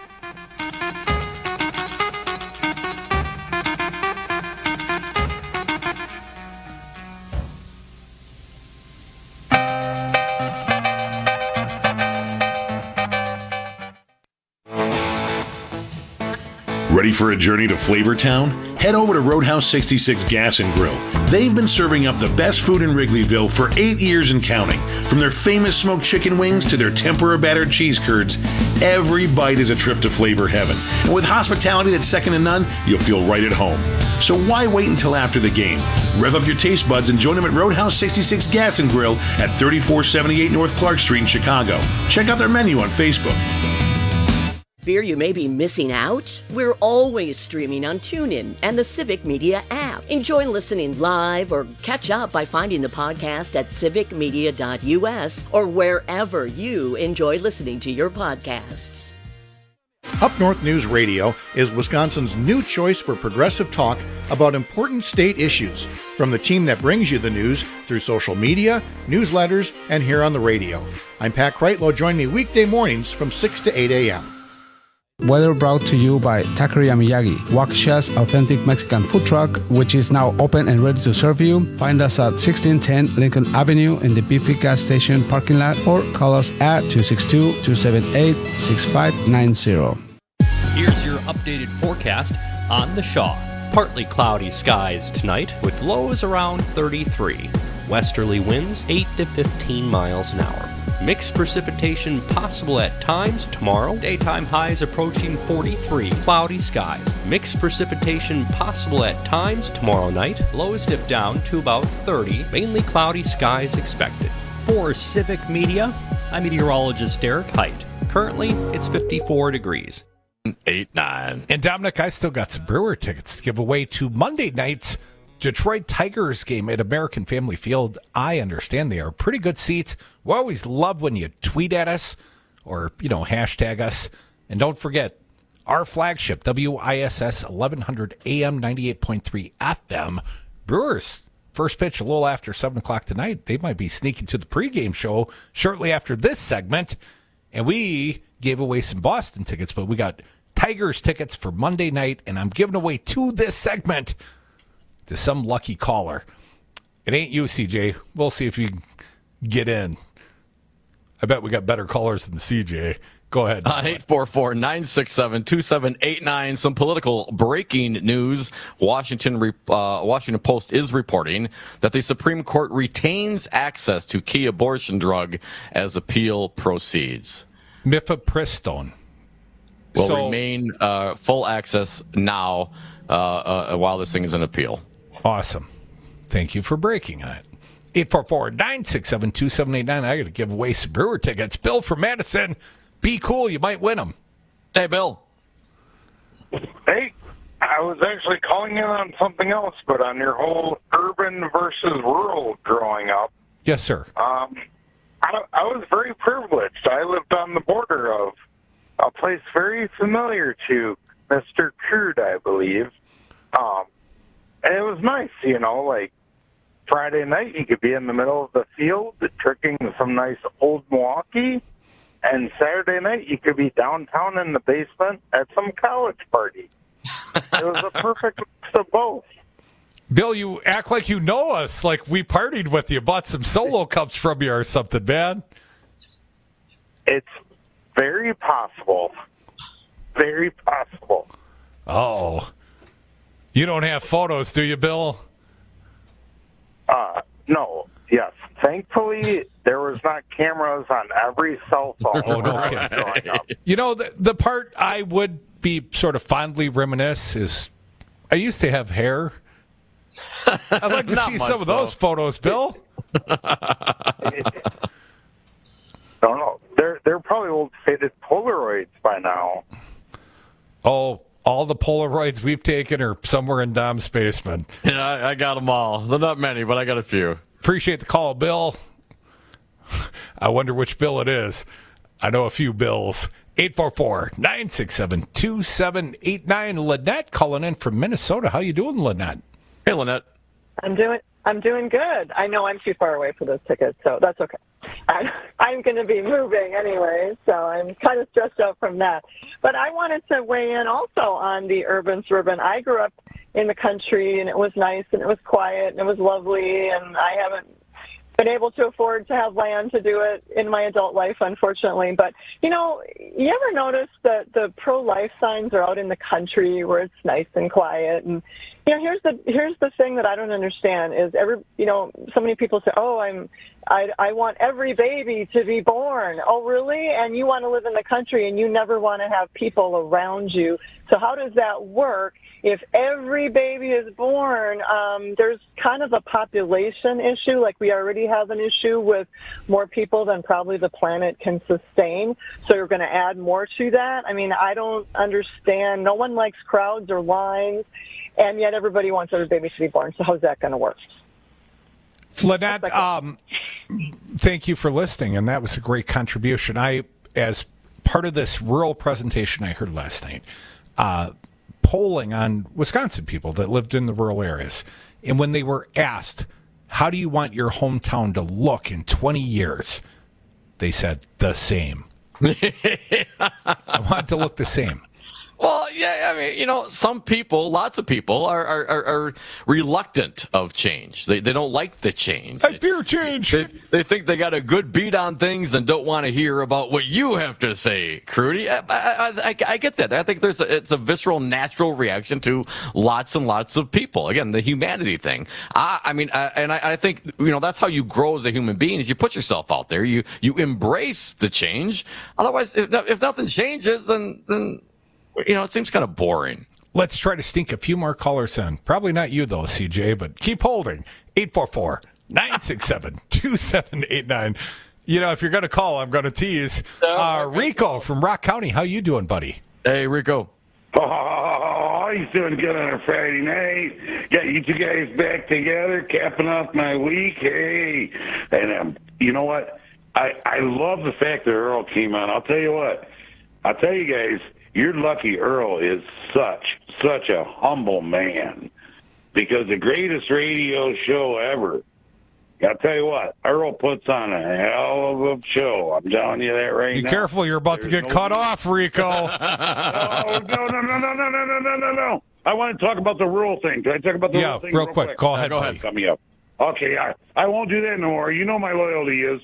[SPEAKER 15] Ready for a journey to Flavortown? Head over to Roadhouse sixty-six Gas and Grill. They've been serving up the best food in Wrigleyville for eight years and counting. From their famous smoked chicken wings to their tempura battered cheese curds, every bite is a trip to flavor heaven. And with hospitality that's second to none, you'll feel right at home. So why wait until after the game? Rev up your taste buds and join them at Roadhouse sixty-six Gas and Grill at thirty-four seventy-eight North Clark Street in Chicago. Check out their menu on Facebook.
[SPEAKER 16] Fear you may be missing out? We're always streaming on TuneIn and the Civic Media app. Enjoy listening live or catch up by finding the podcast at civic media dot u s or wherever you enjoy listening to your podcasts.
[SPEAKER 9] Up North News Radio is Wisconsin's new choice for progressive talk about important state issues, from the team that brings you the news through social media, newsletters, and here on the radio. I'm Pat Kreitlow. Join me weekday mornings from six to eight a.m.
[SPEAKER 23] Weather brought to you by Taqueria Miyagi, Waukesha's authentic Mexican food truck, which is now open and ready to serve you. Find us at sixteen ten Lincoln Avenue in the B P gas station parking lot or call us at two six two, two seven eight, six five nine zero.
[SPEAKER 24] Here's your updated forecast on the Shaw. Partly cloudy skies tonight with lows around thirty-three. Westerly winds eight to fifteen miles an hour. Mixed precipitation possible at times tomorrow. Daytime highs approaching forty-three. Cloudy skies. Mixed precipitation possible at times tomorrow night. Lows dip down to about thirty. Mainly cloudy skies expected. For Civic Media, I'm meteorologist Derek Height. Currently, it's fifty-four degrees.
[SPEAKER 19] Eight, nine.
[SPEAKER 18] And Dominic, I still got some Brewer tickets to give away to Monday night's Detroit Tigers game at American Family Field. I understand they are pretty good seats. We always love when you tweet at us or, you know, hashtag us. And don't forget, our flagship, W I S S eleven hundred A M ninety-eight point three F M. Brewers, first pitch a little after seven o'clock tonight. They might be sneaking to the pregame show shortly after this segment. And we gave away some Boston tickets, but we got Tigers tickets for Monday night, and I'm giving away to this segment to some lucky caller. It ain't you, C J. We'll see if you can get in. I bet we got better callers than C J. Go ahead.
[SPEAKER 19] Uh, eight four four, nine six seven, two seven eight nine. Some political breaking news. Washington uh, Washington Post is reporting that the Supreme Court retains access to key abortion drug as appeal proceeds.
[SPEAKER 18] Mifepristone.
[SPEAKER 19] Will
[SPEAKER 18] so,
[SPEAKER 19] remain uh, full access now uh, uh, while this thing is in appeal.
[SPEAKER 18] Awesome. Thank you for breaking it. eight four four, nine six seven, two seven eight nine. I got to give away some Brewer tickets. Bill from Madison. Be cool. You might win them.
[SPEAKER 19] Hey, Bill.
[SPEAKER 1] Hey, I was actually calling in on something else, but on your whole urban versus rural growing up.
[SPEAKER 18] Yes, sir.
[SPEAKER 1] Um, I, I was very privileged. I lived on the border of a place very familiar to Mister Crude, I believe. Um, and it was nice, you know, like Friday night you could be in the middle of the field drinking some nice old Milwaukee, and Saturday night you could be downtown in the basement at some college party. It was a perfect mix of both.
[SPEAKER 18] Bill, you act like you know us, like we partied with you, bought some solo cups from you or something, man.
[SPEAKER 1] It's very possible. Very possible.
[SPEAKER 18] Oh. You don't have photos, do you, Bill?
[SPEAKER 1] Uh, no. Yes. Thankfully, there was not cameras on every cell phone.
[SPEAKER 18] Oh, no kidding. You know, the, the part I would be sort of fondly reminisce is I used to have hair. I'd like to see some of those so. photos, Bill.
[SPEAKER 1] Don't know. They're they're probably old faded Polaroids by now.
[SPEAKER 18] Oh, all the Polaroids we've taken are somewhere in Dom's basement.
[SPEAKER 19] Yeah, I, I got them all. They're not many, but I got a few.
[SPEAKER 18] Appreciate the call, Bill. I wonder which Bill it is. I know a few Bills. eight four four, nine six seven, two seven eight nine. Lynette calling in from Minnesota. How you doing, Lynette?
[SPEAKER 19] Hey, Lynette.
[SPEAKER 5] I'm doing I'm doing good. I know I'm too far away for those tickets, so that's okay. I, I'm going to be moving anyway, so I'm kind of stressed out from that. But I wanted to weigh in also on the urban-suburban. I grew up in the country, and it was nice, and it was quiet, and it was lovely, and I haven't been able to afford to have land to do it in my adult life, unfortunately. But, you know, you ever notice that the pro-life signs are out in the country where it's nice and quiet? And, you know, here's the here's the thing that I don't understand is every, you know, so many people say, oh, I'm, I, I want every baby to be born. Oh, really? And you want to live in the country and you never want to have people around you. So how does that work? If every baby is born, um, there's kind of a population issue, like we already have an issue with more people than probably the planet can sustain. So you're going to add more to that? I mean, I don't understand. No one likes crowds or lines, and yet everybody wants every baby to be born. So how's that going to work?
[SPEAKER 18] Lynette, um, thank you for listening, and that was a great contribution. I, as part of this rural presentation I heard last night, uh, polling on Wisconsin people that lived in the rural areas. And when they were asked, how do you want your hometown to look in twenty years? They said, the same. I want it to look the same.
[SPEAKER 19] Well, yeah, I mean, you know, some people, lots of people are are, are, are reluctant of change. They they don't like the change.
[SPEAKER 18] I fear change.
[SPEAKER 19] They, they think they got a good beat on things and don't want to hear about what you have to say, Crudy. I, I, I, I get that. I think there's a, it's a visceral, natural reaction to lots and lots of people. Again, the humanity thing. I, I mean, I, and I, I think, you know, that's how you grow as a human being is you put yourself out there. You you embrace the change. Otherwise, if, if nothing changes, then then you know, it seems kind of boring.
[SPEAKER 18] Let's try to sneak a few more callers in. Probably not you, though, C J, but keep holding. eight four four, nine six seven, two seven eight nine. You know, if you're going to call, I'm going to tease. Uh, Rico from Rock County, how you doing, buddy?
[SPEAKER 19] Hey, Rico.
[SPEAKER 6] Oh, he's doing good on a Friday night. Got you two guys back together, capping off my week. Hey, and um, you know what? I, I love the fact that Earl came on. I'll tell you what. I'll tell you guys, you're lucky Earl is such, such a humble man because the greatest radio show ever, I'll tell you what, Earl puts on a hell of a show. I'm telling you that right
[SPEAKER 18] Be
[SPEAKER 6] now.
[SPEAKER 18] Be careful, you're about
[SPEAKER 6] There's
[SPEAKER 18] to get
[SPEAKER 6] no
[SPEAKER 18] cut
[SPEAKER 6] way.
[SPEAKER 18] off, Rico.
[SPEAKER 6] Oh, no, no, no, no, no, no, no, no, no, no, no. I want to talk about the rural thing. Can I talk about the
[SPEAKER 18] Yeah,
[SPEAKER 6] rural thing
[SPEAKER 18] real
[SPEAKER 6] real
[SPEAKER 18] quick.
[SPEAKER 6] quick?
[SPEAKER 18] Go ahead,
[SPEAKER 6] Go
[SPEAKER 18] buddy.
[SPEAKER 6] ahead. Coming up. Okay, I, I won't do that no more. You know my loyalty is.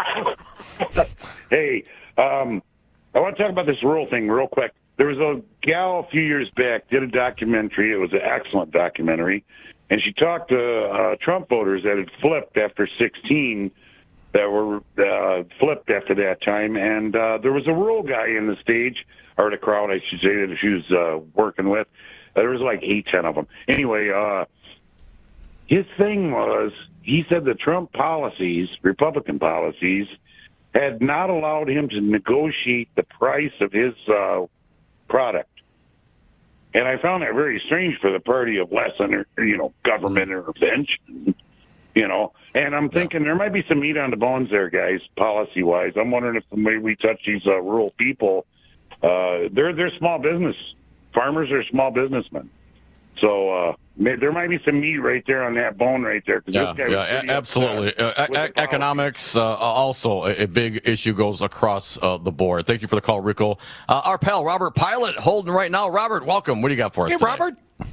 [SPEAKER 6] Hey, um, I want to talk about this rural thing real quick. There was a gal a few years back, did a documentary. It was an excellent documentary. And she talked to uh, Trump voters that had flipped after sixteen, that were uh, flipped after that time. And uh, there was a rural guy in the stage, or the crowd, I should say, that she was uh, working with. Uh, there was like eight, ten of them. Anyway, uh, his thing was, he said the Trump policies, Republican policies, had not allowed him to negotiate the price of his uh, product. And I found that very strange for the party of less, under, you know, government intervention, you know. And I'm thinking there might be some meat on the bones there, guys, policy-wise. I'm wondering if the way we touch these uh, rural people, uh, they're they're small business. Farmers are small businessmen. So uh, may, there might be some meat right there on that bone right there. 'Cause
[SPEAKER 19] Yeah,
[SPEAKER 6] this guy was
[SPEAKER 19] yeah,
[SPEAKER 6] pretty
[SPEAKER 19] a- absolutely.
[SPEAKER 6] upset
[SPEAKER 19] Uh,
[SPEAKER 6] with
[SPEAKER 19] e-
[SPEAKER 6] the
[SPEAKER 19] economics uh, also a, a big issue goes across uh, the board. Thank you for the call, Rico. Uh, our pal Robert Pilot holding right now. Robert, welcome. What do you got for us?
[SPEAKER 18] Hey,
[SPEAKER 19] today?
[SPEAKER 18] Robert.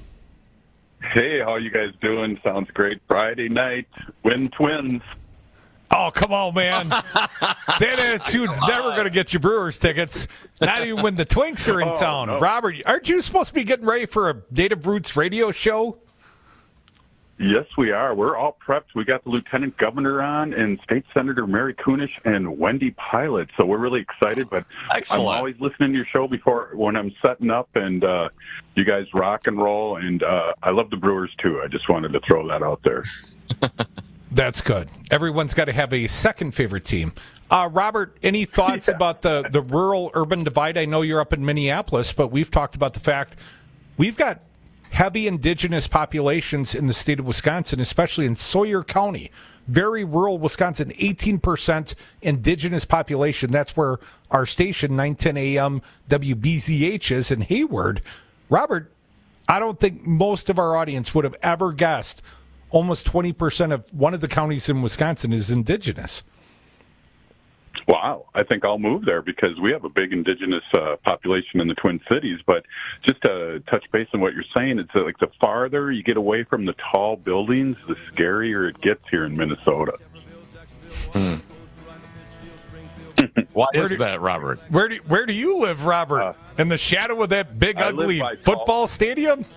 [SPEAKER 7] Hey, how you guys doing? Sounds great. Friday night, win Twins.
[SPEAKER 18] Oh, come on, man. That attitude's never going to get you Brewers tickets, not even when the Twinks are in
[SPEAKER 7] Oh,
[SPEAKER 18] town.
[SPEAKER 7] no.
[SPEAKER 18] Robert, aren't you supposed to be getting ready for a Native Roots radio show?
[SPEAKER 7] Yes, we are. We're all prepped. We got the Lieutenant Governor on and State Senator Mary Kunesh and Wendy Pilot. So we're really excited. But
[SPEAKER 19] Excellent.
[SPEAKER 7] I'm always listening to your show before when I'm setting up, and uh, you guys rock and roll. And uh, I love the Brewers, too. I just wanted to throw that out there.
[SPEAKER 18] That's good. Everyone's got to have a second favorite team. Uh, Robert, any thoughts
[SPEAKER 7] Yeah.
[SPEAKER 18] about the, the rural-urban divide? I know you're up in Minneapolis, but we've talked about the fact we've got heavy indigenous populations in the state of Wisconsin, especially in Sawyer County. Very rural Wisconsin, eighteen percent indigenous population. That's where our station, nine ten A M W B Z H, is in Hayward. Robert, I don't think most of our audience would have ever guessed almost twenty percent of one of the counties in Wisconsin is indigenous.
[SPEAKER 7] Wow. I think I'll move there because we have a big indigenous uh, population in the Twin Cities. But just to touch base on what you're saying, it's uh, like the farther you get away from the tall buildings, the scarier it gets here in Minnesota.
[SPEAKER 19] Hmm. Why
[SPEAKER 18] Where
[SPEAKER 19] is
[SPEAKER 18] do-
[SPEAKER 19] that, Robert?
[SPEAKER 18] Where do where do you live, Robert?
[SPEAKER 7] Uh,
[SPEAKER 18] in the shadow of that big,
[SPEAKER 7] I live
[SPEAKER 18] ugly
[SPEAKER 7] by
[SPEAKER 18] football stadium?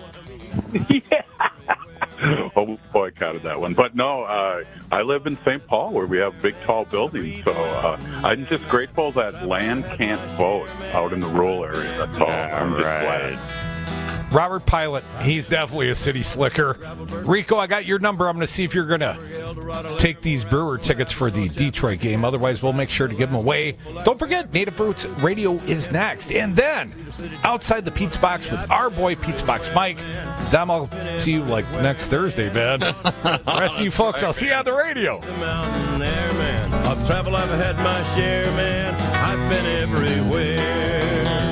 [SPEAKER 7] Oh, we boycotted that one. But no, uh, I live in Saint Paul where we have big, tall buildings. So uh, I'm just grateful that land can't vote out in the rural area. That's all. I'm just glad.
[SPEAKER 18] Robert Pilot, he's definitely a city slicker. Rico, I got your number. I'm going to see if you're going to take these Brewer tickets for the Detroit game. Otherwise, we'll make sure to give them away. Don't forget, Native Roots Radio is next. And then, outside the Pizza Box with our boy Pizza Box Mike. Dom, I'll see you like next Thursday, man. The rest of you folks, I'll see you on the radio.
[SPEAKER 17] Mountain there, man. I've traveled, I've had my share, man. I've been everywhere.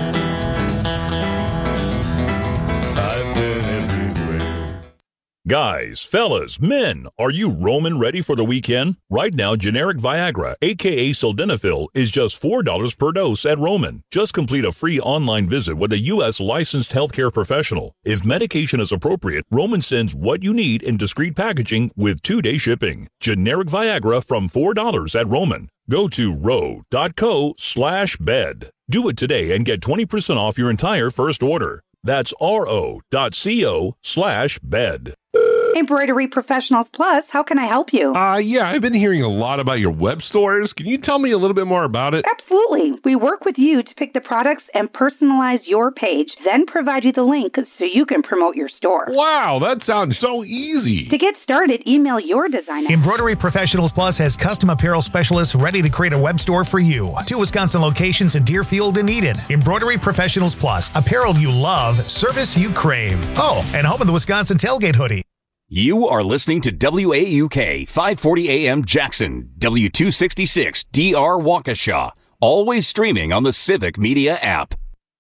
[SPEAKER 3] Guys, fellas, men, are you Roman ready for the weekend? Right now, generic Viagra, aka Sildenafil, is just four dollars per dose at Roman. Just complete a free online visit with a U S licensed healthcare professional. If medication is appropriate, Roman sends what you need in discreet packaging with two-day shipping. Generic Viagra from four dollars at Roman. Go to ro.co slash bed. Do it today and get twenty percent off your entire first order. That's ro.co slash bed.
[SPEAKER 8] Embroidery Professionals Plus, how can I help you?
[SPEAKER 14] Uh, yeah, I've been hearing a lot about your web stores. Can you tell me a little bit more about it?
[SPEAKER 8] Absolutely. We work with you to pick the products and personalize your page, then provide you the link so you can promote your store.
[SPEAKER 14] Wow, that sounds so easy.
[SPEAKER 8] To get started, email your design.
[SPEAKER 10] Embroidery Professionals Plus has custom apparel specialists ready to create a web store for you. Two Wisconsin locations in Deerfield and Eden. Embroidery Professionals Plus, apparel you love, service you crave. Oh, and home of the Wisconsin Tailgate Hoodie.
[SPEAKER 4] You are listening to W A U K five forty A M Jackson, W two sixty-six D R Waukesha, always streaming on the Civic Media app.